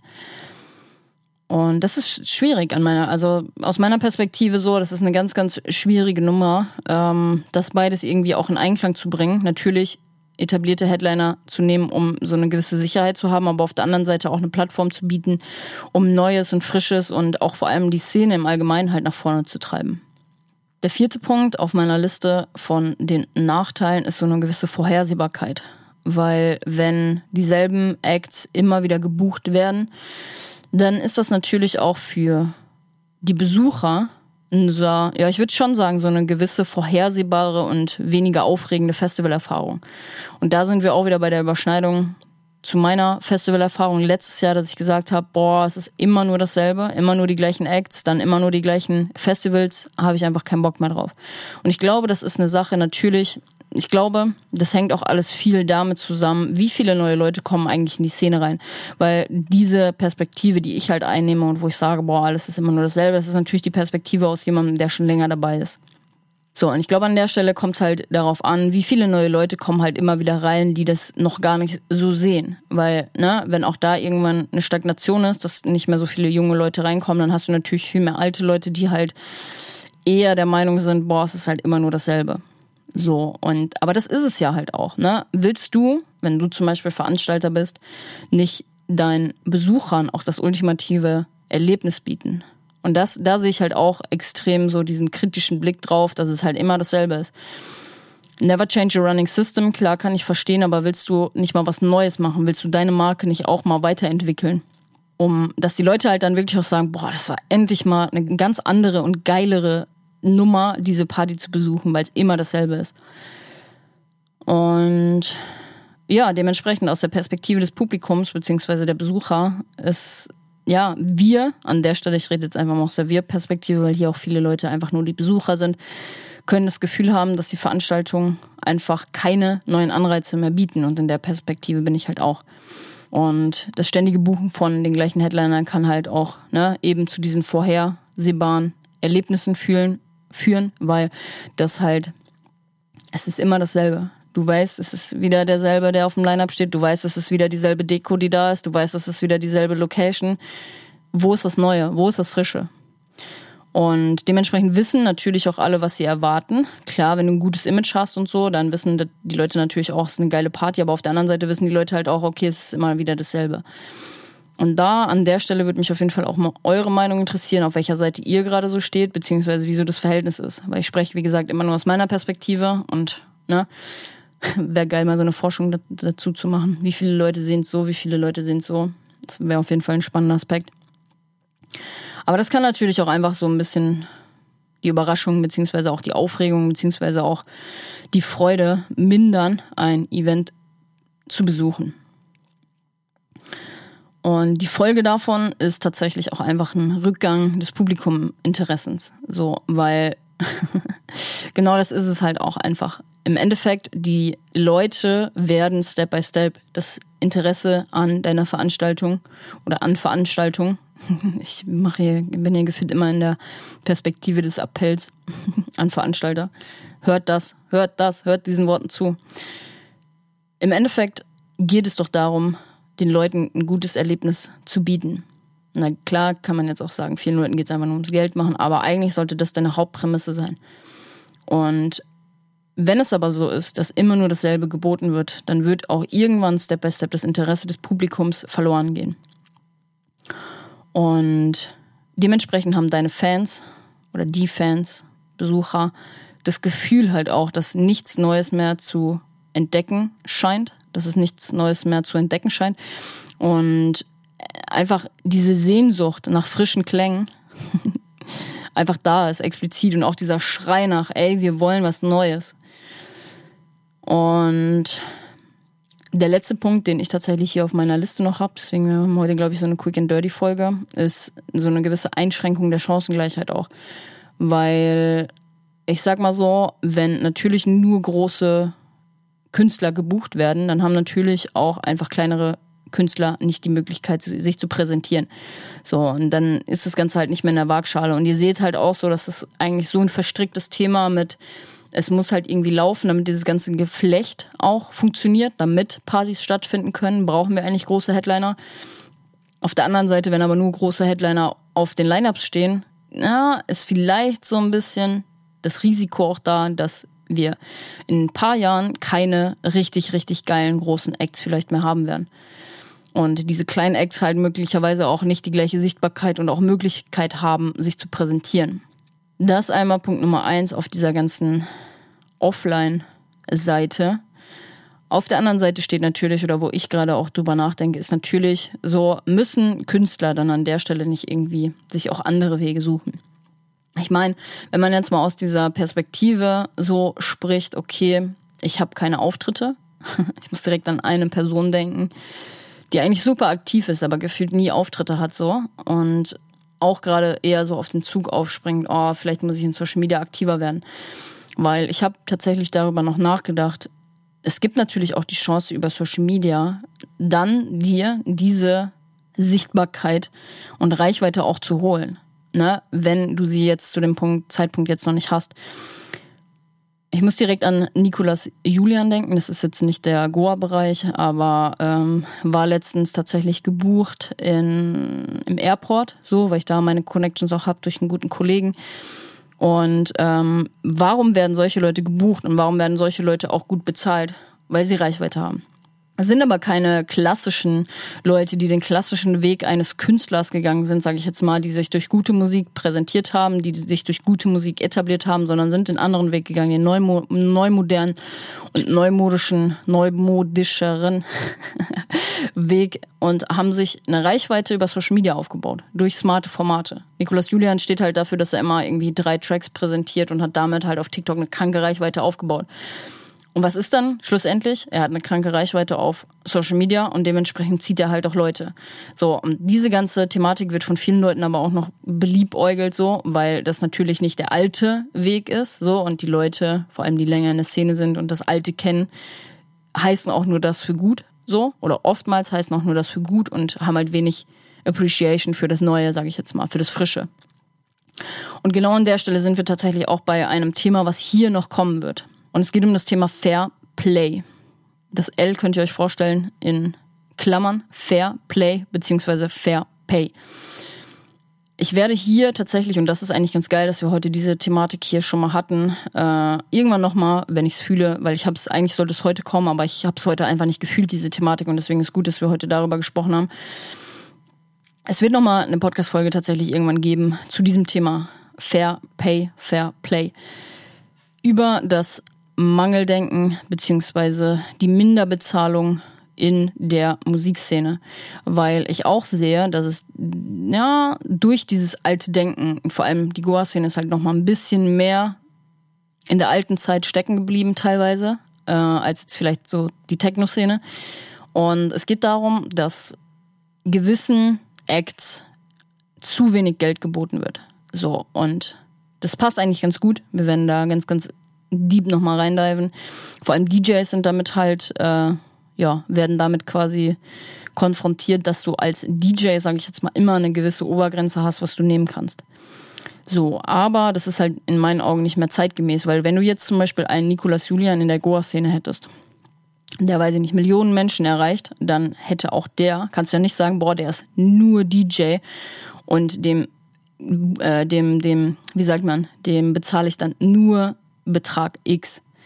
Und das ist schwierig also aus meiner Perspektive so, das ist eine ganz, ganz schwierige Nummer, das beides irgendwie auch in Einklang zu bringen. Natürlich etablierte Headliner zu nehmen, um so eine gewisse Sicherheit zu haben, aber auf der anderen Seite auch eine Plattform zu bieten, um Neues und Frisches und auch vor allem die Szene im Allgemeinen halt nach vorne zu treiben. Der 4. Punkt auf meiner Liste von den Nachteilen ist so eine gewisse Vorhersehbarkeit. Weil wenn dieselben Acts immer wieder gebucht werden, dann ist das natürlich auch für die Besucher ich würde schon sagen, so eine gewisse vorhersehbare und weniger aufregende Festivalerfahrung. Und da sind wir auch wieder bei der Überschneidung zu meiner Festivalerfahrung letztes Jahr, dass ich gesagt habe, es ist immer nur dasselbe, immer nur die gleichen Acts, dann immer nur die gleichen Festivals, habe ich einfach keinen Bock mehr drauf. Und ich glaube, das ist eine Sache natürlich, ich glaube, das hängt auch alles viel damit zusammen, wie viele neue Leute kommen eigentlich in die Szene rein. Weil diese Perspektive, die ich halt einnehme und wo ich sage, alles ist immer nur dasselbe, das ist natürlich die Perspektive aus jemandem, der schon länger dabei ist. So, und ich glaube, an der Stelle kommt es halt darauf an, wie viele neue Leute kommen halt immer wieder rein, die das noch gar nicht so sehen. Weil, wenn auch da irgendwann eine Stagnation ist, dass nicht mehr so viele junge Leute reinkommen, dann hast du natürlich viel mehr alte Leute, die halt eher der Meinung sind, es ist halt immer nur dasselbe. So, aber das ist es ja halt auch, ne? Willst du, wenn du zum Beispiel Veranstalter bist, nicht deinen Besuchern auch das ultimative Erlebnis bieten? Und da sehe ich halt auch extrem so diesen kritischen Blick drauf, dass es halt immer dasselbe ist. Never change a running system, klar, kann ich verstehen, aber willst du nicht mal was Neues machen? Willst du deine Marke nicht auch mal weiterentwickeln? Dass die Leute halt dann wirklich auch sagen, das war endlich mal eine ganz andere und geilere Nummer, diese Party zu besuchen, weil es immer dasselbe ist. Und ja, dementsprechend aus der Perspektive des Publikums bzw. der Besucher ist, wir an der Stelle, ich rede jetzt einfach mal aus der Wir-Perspektive, weil hier auch viele Leute einfach nur die Besucher sind, können das Gefühl haben, dass die Veranstaltungen einfach keine neuen Anreize mehr bieten, und in der Perspektive bin ich halt auch. Und das ständige Buchen von den gleichen Headlinern kann halt auch eben zu diesen vorhersehbaren Erlebnissen führen, weil das halt, es ist immer dasselbe. Du weißt, es ist wieder derselbe, der auf dem Line-Up steht. Du weißt, es ist wieder dieselbe Deko, die da ist. Du weißt, es ist wieder dieselbe Location. Wo ist das Neue? Wo ist das Frische? Und dementsprechend wissen natürlich auch alle, was sie erwarten. Klar, wenn du ein gutes Image hast und so, dann wissen die Leute natürlich auch, es ist eine geile Party. Aber auf der anderen Seite wissen die Leute halt auch, okay, es ist immer wieder dasselbe. Und an der Stelle würde mich auf jeden Fall auch mal eure Meinung interessieren, auf welcher Seite ihr gerade so steht, beziehungsweise wie so das Verhältnis ist. Weil ich spreche, wie gesagt, immer nur aus meiner Perspektive und, wäre geil, mal so eine Forschung dazu zu machen. Wie viele Leute sehen es so, wie viele Leute sehen es so. Das wäre auf jeden Fall ein spannender Aspekt. Aber das kann natürlich auch einfach so ein bisschen die Überraschung, beziehungsweise auch die Aufregung, beziehungsweise auch die Freude mindern, ein Event zu besuchen. Und die Folge davon ist tatsächlich auch einfach ein Rückgang des Publikuminteressens. So, weil genau das ist es halt auch einfach. Im Endeffekt, die Leute werden Step by Step das Interesse an deiner Veranstaltung oder an Veranstaltungen, ich bin hier gefühlt immer in der Perspektive des Appells an Veranstalter, hört diesen Worten zu. Im Endeffekt geht es doch darum, den Leuten ein gutes Erlebnis zu bieten. Na klar, kann man jetzt auch sagen, vielen Leuten geht es einfach nur ums Geld machen, aber eigentlich sollte das deine Hauptprämisse sein. Und wenn es aber so ist, dass immer nur dasselbe geboten wird, dann wird auch irgendwann Step by Step das Interesse des Publikums verloren gehen. Und dementsprechend haben deine Fans oder die Fans, Besucher, das Gefühl halt auch, dass nichts Neues mehr zu entdecken scheint, und einfach diese Sehnsucht nach frischen Klängen einfach da ist, explizit, und auch dieser Schrei nach, ey, wir wollen was Neues. Und der letzte Punkt, den ich tatsächlich hier auf meiner Liste noch habe, deswegen haben wir heute, glaube ich, so eine Quick and Dirty Folge, ist so eine gewisse Einschränkung der Chancengleichheit auch. Weil, ich sag mal so, wenn natürlich nur große Künstler gebucht werden, dann haben natürlich auch einfach kleinere Künstler nicht die Möglichkeit, sich zu präsentieren. So, und dann ist das Ganze halt nicht mehr in der Waagschale. Und ihr seht halt auch so, dass das eigentlich so ein verstricktes Thema mit, es muss halt irgendwie laufen, damit dieses ganze Geflecht auch funktioniert, damit Partys stattfinden können, brauchen wir eigentlich große Headliner. Auf der anderen Seite, wenn aber nur große Headliner auf den Lineups stehen, ist vielleicht so ein bisschen das Risiko auch da, dass wir in ein paar Jahren keine richtig, richtig geilen großen Acts vielleicht mehr haben werden. Und diese kleinen Acts halt möglicherweise auch nicht die gleiche Sichtbarkeit und auch Möglichkeit haben, sich zu präsentieren. Das einmal Punkt Nummer 1 auf dieser ganzen Offline-Seite. Auf der anderen Seite steht natürlich, oder wo ich gerade auch drüber nachdenke, ist natürlich so, müssen Künstler dann an der Stelle nicht irgendwie sich auch andere Wege suchen. Ich meine, wenn man jetzt mal aus dieser Perspektive so spricht, okay, ich habe keine Auftritte, ich muss direkt an eine Person denken, die eigentlich super aktiv ist, aber gefühlt nie Auftritte hat so und auch gerade eher so auf den Zug aufspringt, vielleicht muss ich in Social Media aktiver werden. Weil ich habe tatsächlich darüber noch nachgedacht, es gibt natürlich auch die Chance über Social Media, dann dir diese Sichtbarkeit und Reichweite auch zu holen, ne? Wenn du sie jetzt zu dem Zeitpunkt jetzt noch nicht hast. Ich muss direkt an Nicolas Julian denken, das ist jetzt nicht der Goa-Bereich, aber war letztens tatsächlich gebucht im Airport, so, weil ich da meine Connections auch habe durch einen guten Kollegen. Und warum werden solche Leute gebucht und warum werden solche Leute auch gut bezahlt? Weil sie Reichweite haben. Es sind aber keine klassischen Leute, die den klassischen Weg eines Künstlers gegangen sind, sage ich jetzt mal, die sich durch gute Musik präsentiert haben, die sich durch gute Musik etabliert haben, sondern sind den anderen Weg gegangen, den neumodernen und neumodischeren Weg und haben sich eine Reichweite über Social Media aufgebaut, durch smarte Formate. Nicolas Julian steht halt dafür, dass er immer irgendwie 3 Tracks präsentiert und hat damit halt auf TikTok eine kranke Reichweite aufgebaut. Und was ist dann schlussendlich? Er hat eine kranke Reichweite auf Social Media und dementsprechend zieht er halt auch Leute. So, und diese ganze Thematik wird von vielen Leuten aber auch noch beliebäugelt so, weil das natürlich nicht der alte Weg ist, so, und die Leute, vor allem die länger in der Szene sind und das Alte kennen, heißen auch nur das für gut, so, oder oftmals heißen auch nur das für gut und haben halt wenig Appreciation für das Neue, sage ich jetzt mal, für das Frische. Und genau an der Stelle sind wir tatsächlich auch bei einem Thema, was hier noch kommen wird. Und es geht um das Thema Fair Play. Das L könnt ihr euch vorstellen in Klammern, Fair Play bzw. Fair Pay. Ich werde hier tatsächlich, und das ist eigentlich ganz geil, dass wir heute diese Thematik hier schon mal hatten, irgendwann nochmal, wenn ich es fühle, weil eigentlich sollte es heute kommen, aber ich habe es heute einfach nicht gefühlt, diese Thematik, und deswegen ist es gut, dass wir heute darüber gesprochen haben. Es wird nochmal eine Podcast-Folge tatsächlich irgendwann geben zu diesem Thema Fair Pay, Fair Play. Über das Mangeldenken beziehungsweise die Minderbezahlung in der Musikszene, weil ich auch sehe, dass es durch dieses alte Denken, vor allem die Goa-Szene ist halt nochmal ein bisschen mehr in der alten Zeit stecken geblieben teilweise, als jetzt vielleicht so die Techno-Szene. Und es geht darum, dass gewissen Acts zu wenig Geld geboten wird. So, und das passt eigentlich ganz gut. Wir werden da ganz, ganz deep nochmal reindiven. Vor allem DJs sind damit halt, werden damit quasi konfrontiert, dass du als DJ, sage ich jetzt mal, immer eine gewisse Obergrenze hast, was du nehmen kannst. So, aber das ist halt in meinen Augen nicht mehr zeitgemäß, weil wenn du jetzt zum Beispiel einen Nicolas Julian in der Goa-Szene hättest, der, weiß ich nicht, Millionen Menschen erreicht, dann hätte auch kannst du ja nicht sagen, der ist nur DJ und dem bezahle ich dann nur Betrag X.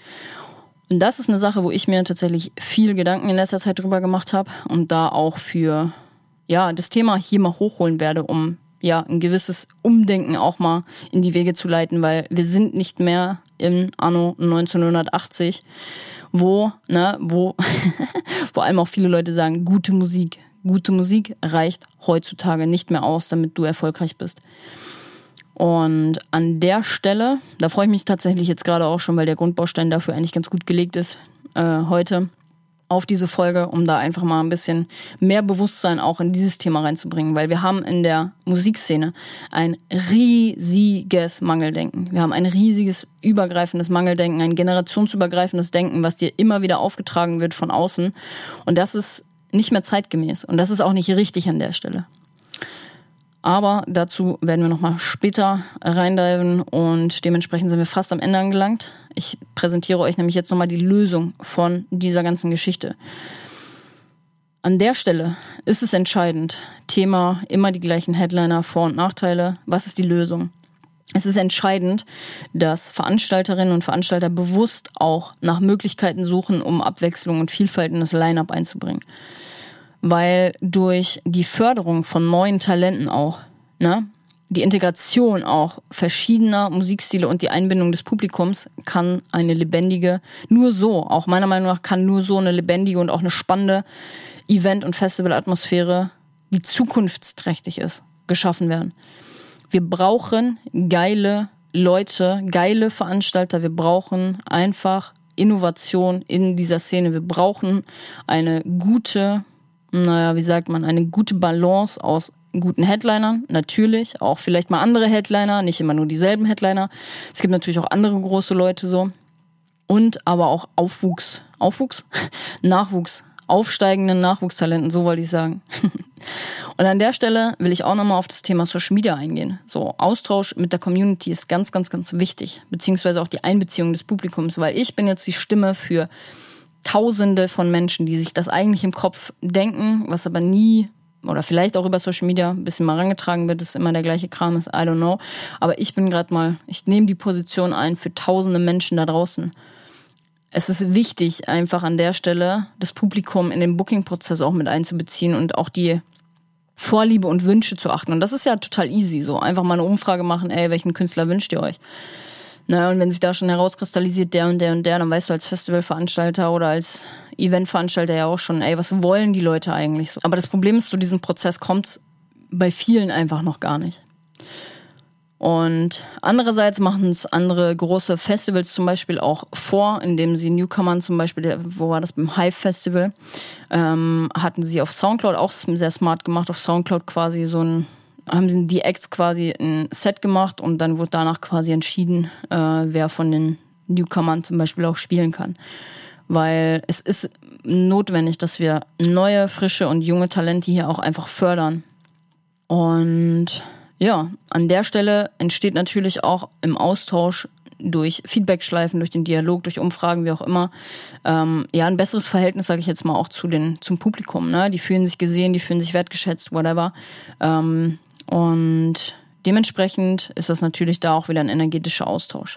Und das ist eine Sache, wo ich mir tatsächlich viel Gedanken in letzter Zeit drüber gemacht habe und da auch für das Thema hier mal hochholen werde, um ein gewisses Umdenken auch mal in die Wege zu leiten, weil wir sind nicht mehr im Anno 1980, wo vor allem auch viele Leute sagen, gute Musik reicht heutzutage nicht mehr aus, damit du erfolgreich bist. Und an der Stelle, da freue ich mich tatsächlich jetzt gerade auch schon, weil der Grundbaustein dafür eigentlich ganz gut gelegt ist, heute auf diese Folge, um da einfach mal ein bisschen mehr Bewusstsein auch in dieses Thema reinzubringen, weil wir haben in der Musikszene ein riesiges Mangeldenken. Wir haben ein riesiges übergreifendes Mangeldenken, ein generationsübergreifendes Denken, was dir immer wieder aufgetragen wird von außen. Und das ist nicht mehr zeitgemäß und das ist auch nicht richtig an der Stelle. Aber dazu werden wir nochmal später reindiven und dementsprechend sind wir fast am Ende angelangt. Ich präsentiere euch nämlich jetzt nochmal die Lösung von dieser ganzen Geschichte. An der Stelle ist es entscheidend, Thema immer die gleichen Headliner, Vor- und Nachteile. Was ist die Lösung? Es ist entscheidend, dass Veranstalterinnen und Veranstalter bewusst auch nach Möglichkeiten suchen, um Abwechslung und Vielfalt in das Line-Up einzubringen. Weil durch die Förderung von neuen Talenten auch, die Integration auch verschiedener Musikstile und die Einbindung des Publikums kann eine lebendige, auch meiner Meinung nach kann nur so eine lebendige und auch eine spannende Event- und Festivalatmosphäre, die zukunftsträchtig ist, geschaffen werden. Wir brauchen geile Leute, geile Veranstalter, wir brauchen einfach Innovation in dieser Szene. Wir brauchen eine gute Balance aus guten Headlinern, natürlich, auch vielleicht mal andere Headliner, nicht immer nur dieselben Headliner. Es gibt natürlich auch andere große Leute so. Und aber auch Nachwuchs, aufsteigenden Nachwuchstalenten, so wollte ich sagen. Und an der Stelle will ich auch nochmal auf das Thema Social Media eingehen. So, Austausch mit der Community ist ganz, ganz, ganz wichtig, beziehungsweise auch die Einbeziehung des Publikums, weil ich bin jetzt die Stimme für Tausende von Menschen, die sich das eigentlich im Kopf denken, was aber nie oder vielleicht auch über Social Media ein bisschen mal herangetragen wird, dass immer der gleiche Kram ist, I don't know. Aber ich nehme die Position ein für tausende Menschen da draußen. Es ist wichtig, einfach an der Stelle das Publikum in den Booking-Prozess auch mit einzubeziehen und auch die Vorliebe und Wünsche zu achten. Und das ist ja total easy, so einfach mal eine Umfrage machen, welchen Künstler wünscht ihr euch? Naja, und wenn sich da schon herauskristallisiert, der und der und der, dann weißt du als Festivalveranstalter oder als Eventveranstalter ja auch schon, was wollen die Leute eigentlich so? Aber das Problem ist, zu diesem Prozess kommt's bei vielen einfach noch gar nicht. Und andererseits machen es andere große Festivals zum Beispiel auch vor, indem sie Newcomern zum Beispiel, wo war das, beim Hive Festival, hatten sie auf Soundcloud auch sehr smart gemacht, auf Soundcloud quasi haben die Acts quasi ein Set gemacht und dann wurde danach quasi entschieden, wer von den Newcomern zum Beispiel auch spielen kann. Weil es ist notwendig, dass wir neue, frische und junge Talente hier auch einfach fördern. Und an der Stelle entsteht natürlich auch im Austausch durch Feedbackschleifen, durch den Dialog, durch Umfragen, wie auch immer, ein besseres Verhältnis, sage ich jetzt mal, auch zum Publikum. Ne? Die fühlen sich gesehen, die fühlen sich wertgeschätzt, whatever. Und dementsprechend ist das natürlich da auch wieder ein energetischer Austausch.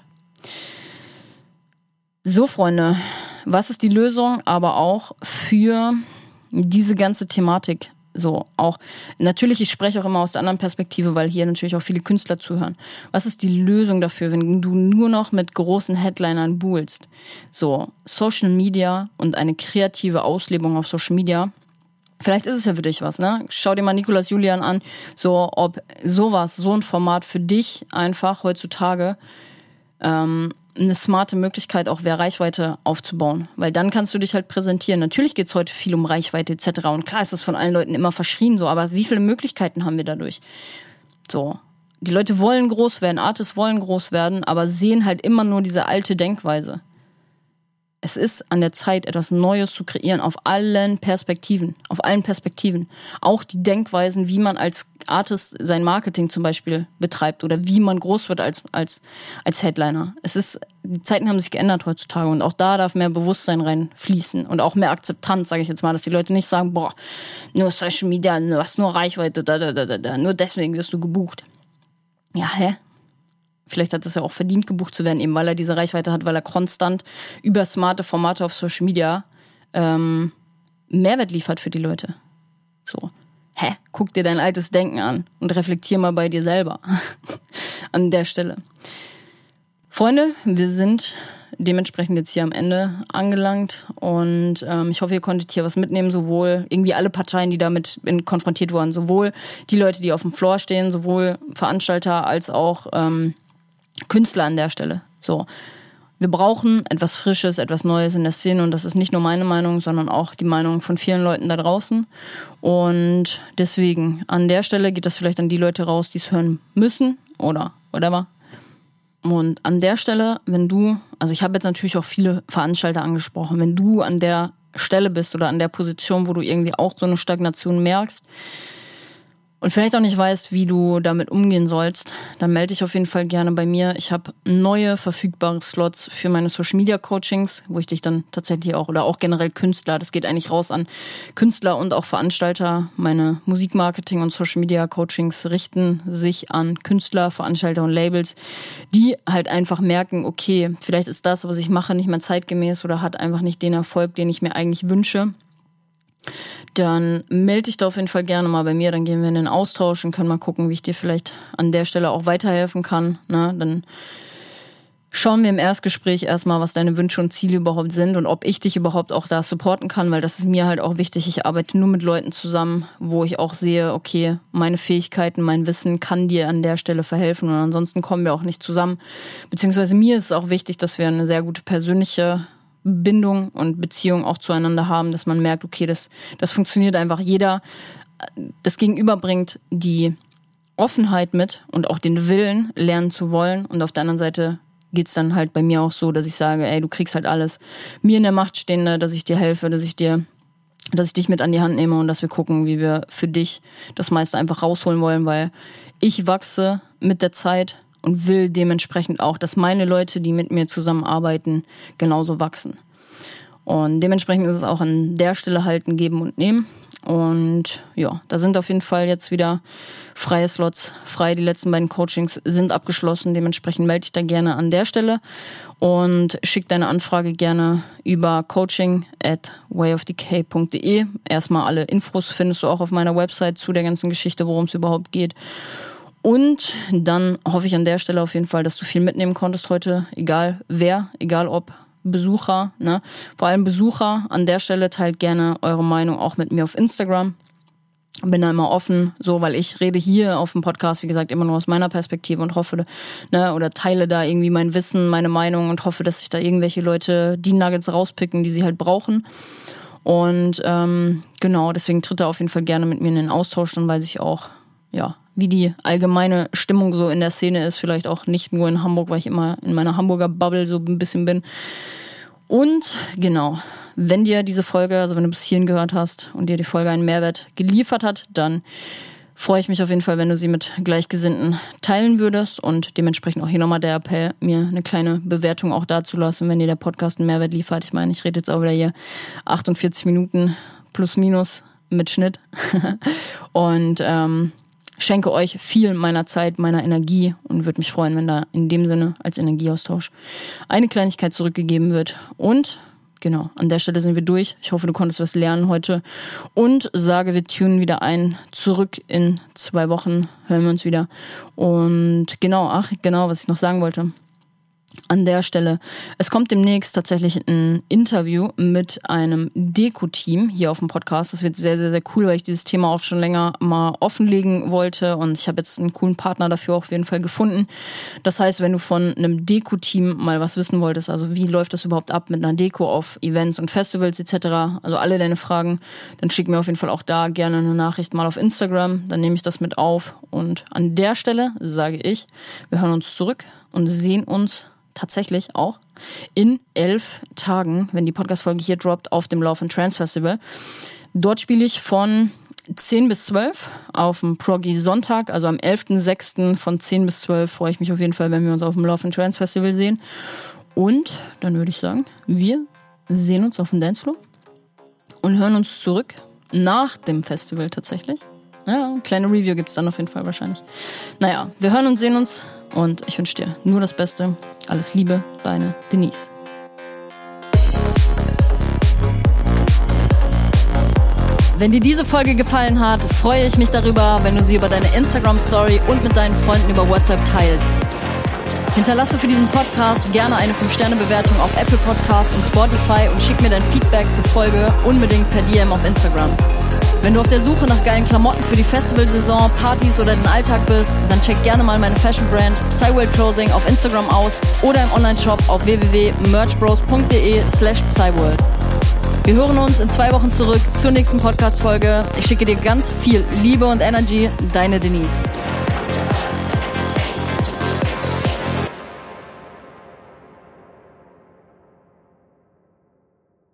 So, Freunde, was ist die Lösung aber auch für diese ganze Thematik? So, auch, natürlich, ich spreche auch immer aus der anderen Perspektive, weil hier natürlich auch viele Künstler zuhören. Was ist die Lösung dafür, wenn du nur noch mit großen Headlinern buhlst? So, Social Media und eine kreative Auslebung auf Social Media. Vielleicht ist es ja für dich was, ne? Schau dir mal Nicolas Julian an, so, ob so ein Format für dich einfach heutzutage, eine smarte Möglichkeit auch wäre, Reichweite aufzubauen. Weil dann kannst du dich halt präsentieren. Natürlich geht's heute viel um Reichweite etc. Und klar ist das von allen Leuten immer verschrien so, aber wie viele Möglichkeiten haben wir dadurch? So, die Leute wollen groß werden, Artists wollen groß werden, aber sehen halt immer nur diese alte Denkweise. Es ist an der Zeit, etwas Neues zu kreieren, auf allen Perspektiven. Auch die Denkweisen, wie man als Artist sein Marketing zum Beispiel betreibt oder wie man groß wird als Headliner. Die Zeiten haben sich geändert heutzutage und auch da darf mehr Bewusstsein reinfließen und auch mehr Akzeptanz, sage ich jetzt mal, dass die Leute nicht sagen, nur Social Media, du hast nur Reichweite, nur deswegen wirst du gebucht. Ja, Vielleicht hat es ja auch verdient, gebucht zu werden, eben weil er diese Reichweite hat, weil er konstant über smarte Formate auf Social Media Mehrwert liefert für die Leute. So, guck dir dein altes Denken an und reflektier mal bei dir selber an der Stelle. Freunde, wir sind dementsprechend jetzt hier am Ende angelangt und ich hoffe, ihr konntet hier was mitnehmen, sowohl irgendwie alle Parteien, die damit konfrontiert wurden, sowohl die Leute, die auf dem Floor stehen, sowohl Veranstalter als auch Künstler an der Stelle. So, wir brauchen etwas Frisches, etwas Neues in der Szene und das ist nicht nur meine Meinung, sondern auch die Meinung von vielen Leuten da draußen und deswegen an der Stelle geht das vielleicht an die Leute raus, die es hören müssen oder whatever. Und an der Stelle, wenn du, also ich habe jetzt natürlich auch viele Veranstalter angesprochen, wenn du an der Stelle bist oder an der Position, wo du irgendwie auch so eine Stagnation merkst und vielleicht auch nicht weißt, wie du damit umgehen sollst, dann melde dich auf jeden Fall gerne bei mir. Ich habe neue verfügbare Slots für meine Social Media Coachings, wo ich dich dann tatsächlich auch, oder auch generell Künstler, das geht eigentlich raus an Künstler und auch Veranstalter. Meine Musikmarketing und Social Media Coachings richten sich an Künstler, Veranstalter und Labels, die halt einfach merken, okay, vielleicht ist das, was ich mache, nicht mehr zeitgemäß oder hat einfach nicht den Erfolg, den ich mir eigentlich wünsche. Dann melde dich da auf jeden Fall gerne mal bei mir, dann gehen wir in den Austausch und können mal gucken, wie ich dir vielleicht an der Stelle auch weiterhelfen kann. Na, dann schauen wir im Erstgespräch erstmal, was deine Wünsche und Ziele überhaupt sind und ob ich dich überhaupt auch da supporten kann, weil das ist mir halt auch wichtig. Ich arbeite nur mit Leuten zusammen, wo ich auch sehe, okay, meine Fähigkeiten, mein Wissen kann dir an der Stelle verhelfen und ansonsten kommen wir auch nicht zusammen. Beziehungsweise mir ist es auch wichtig, dass wir eine sehr gute persönliche Bindung und Beziehung auch zueinander haben, dass man merkt, okay, das funktioniert einfach. Jeder das Gegenüber bringt die Offenheit mit und auch den Willen, lernen zu wollen. Und auf der anderen Seite geht's dann halt bei mir auch so, dass ich sage, ey, du kriegst halt alles. Mir in der Macht Stehende, dass ich dir helfe, dass ich dich mit an die Hand nehme und dass wir gucken, wie wir für dich das meiste einfach rausholen wollen, weil ich wachse mit der Zeit und will dementsprechend auch, dass meine Leute, die mit mir zusammenarbeiten, genauso wachsen. Und dementsprechend ist es auch an der Stelle halt ein Geben und Nehmen. Und ja, da sind auf jeden Fall jetzt wieder freie Slots frei. Die letzten beiden Coachings sind abgeschlossen. Dementsprechend melde dich da gerne an der Stelle und schick deine Anfrage gerne über coaching@wayofdecay.de. Erstmal alle Infos findest du auch auf meiner Website zu der ganzen Geschichte, worum es überhaupt geht. Und dann hoffe ich an der Stelle auf jeden Fall, dass du viel mitnehmen konntest heute, egal wer, egal ob Besucher, ne? Vor allem Besucher an der Stelle, teilt gerne eure Meinung auch mit mir auf Instagram. Bin da immer offen, so, weil ich rede hier auf dem Podcast, wie gesagt, immer nur aus meiner Perspektive und hoffe, ne, oder teile da irgendwie mein Wissen, meine Meinung und hoffe, dass sich da irgendwelche Leute die Nuggets rauspicken, die sie halt brauchen. Und genau, deswegen tritt da auf jeden Fall gerne mit mir in den Austausch, dann weiß ich auch, ja, wie die allgemeine Stimmung so in der Szene ist, vielleicht auch nicht nur in Hamburg, weil ich immer in meiner Hamburger Bubble so ein bisschen bin. Und genau, wenn dir diese Folge, also wenn du bis hierhin gehört hast und dir die Folge einen Mehrwert geliefert hat, dann freue ich mich auf jeden Fall, wenn du sie mit Gleichgesinnten teilen würdest und dementsprechend auch hier nochmal der Appell, mir eine kleine Bewertung auch dazulassen, wenn dir der Podcast einen Mehrwert liefert. Ich meine, ich rede jetzt auch wieder hier 48 Minuten plus minus mit Schnitt und schenke euch viel meiner Zeit, meiner Energie und würde mich freuen, wenn da in dem Sinne als Energieaustausch eine Kleinigkeit zurückgegeben wird. Und genau, an der Stelle sind wir durch. Ich hoffe, du konntest was lernen heute und sage, wir tunen wieder ein. Zurück in 2 Wochen hören wir uns wieder. Und genau, was ich noch sagen wollte. An der Stelle, es kommt demnächst tatsächlich ein Interview mit einem Deko-Team hier auf dem Podcast. Das wird sehr, sehr, sehr cool, weil ich dieses Thema auch schon länger mal offenlegen wollte und ich habe jetzt einen coolen Partner dafür auf jeden Fall gefunden. Das heißt, wenn du von einem Deko-Team mal was wissen wolltest, also wie läuft das überhaupt ab mit einer Deko auf Events und Festivals etc., also alle deine Fragen, dann schick mir auf jeden Fall auch da gerne eine Nachricht mal auf Instagram, dann nehme ich das mit auf und an der Stelle sage ich, wir hören uns zurück und sehen uns tatsächlich auch in 11 Tagen, wenn die Podcast-Folge hier droppt, auf dem Love and Trance Festival. Dort spiele ich von 10 bis 12 auf dem Proggy Sonntag, also am 11.06. von 10 bis 12 freue ich mich auf jeden Fall, wenn wir uns auf dem Love and Trance Festival sehen. Und dann würde ich sagen, wir sehen uns auf dem Dancefloor und hören uns zurück nach dem Festival tatsächlich. Ja, eine kleine Review gibt's dann auf jeden Fall wahrscheinlich. Naja, wir hören und sehen uns Und ich wünsche dir nur das Beste. Alles Liebe, deine Denise. Wenn dir diese Folge gefallen hat, freue ich mich darüber, wenn du sie über deine Instagram-Story und mit deinen Freunden über WhatsApp teilst. Hinterlasse für diesen Podcast gerne eine 5-Sterne-Bewertung auf Apple Podcasts und Spotify und schick mir dein Feedback zur Folge unbedingt per DM auf Instagram. Wenn du auf der Suche nach geilen Klamotten für die Festivalsaison, Partys oder den Alltag bist, dann check gerne mal meine Fashion-Brand Psyworld Clothing auf Instagram aus oder im Onlineshop auf www.merchbros.de/Psyworld. Wir hören uns in 2 Wochen zurück zur nächsten Podcast-Folge. Ich schicke dir ganz viel Liebe und Energy. Deine Denise.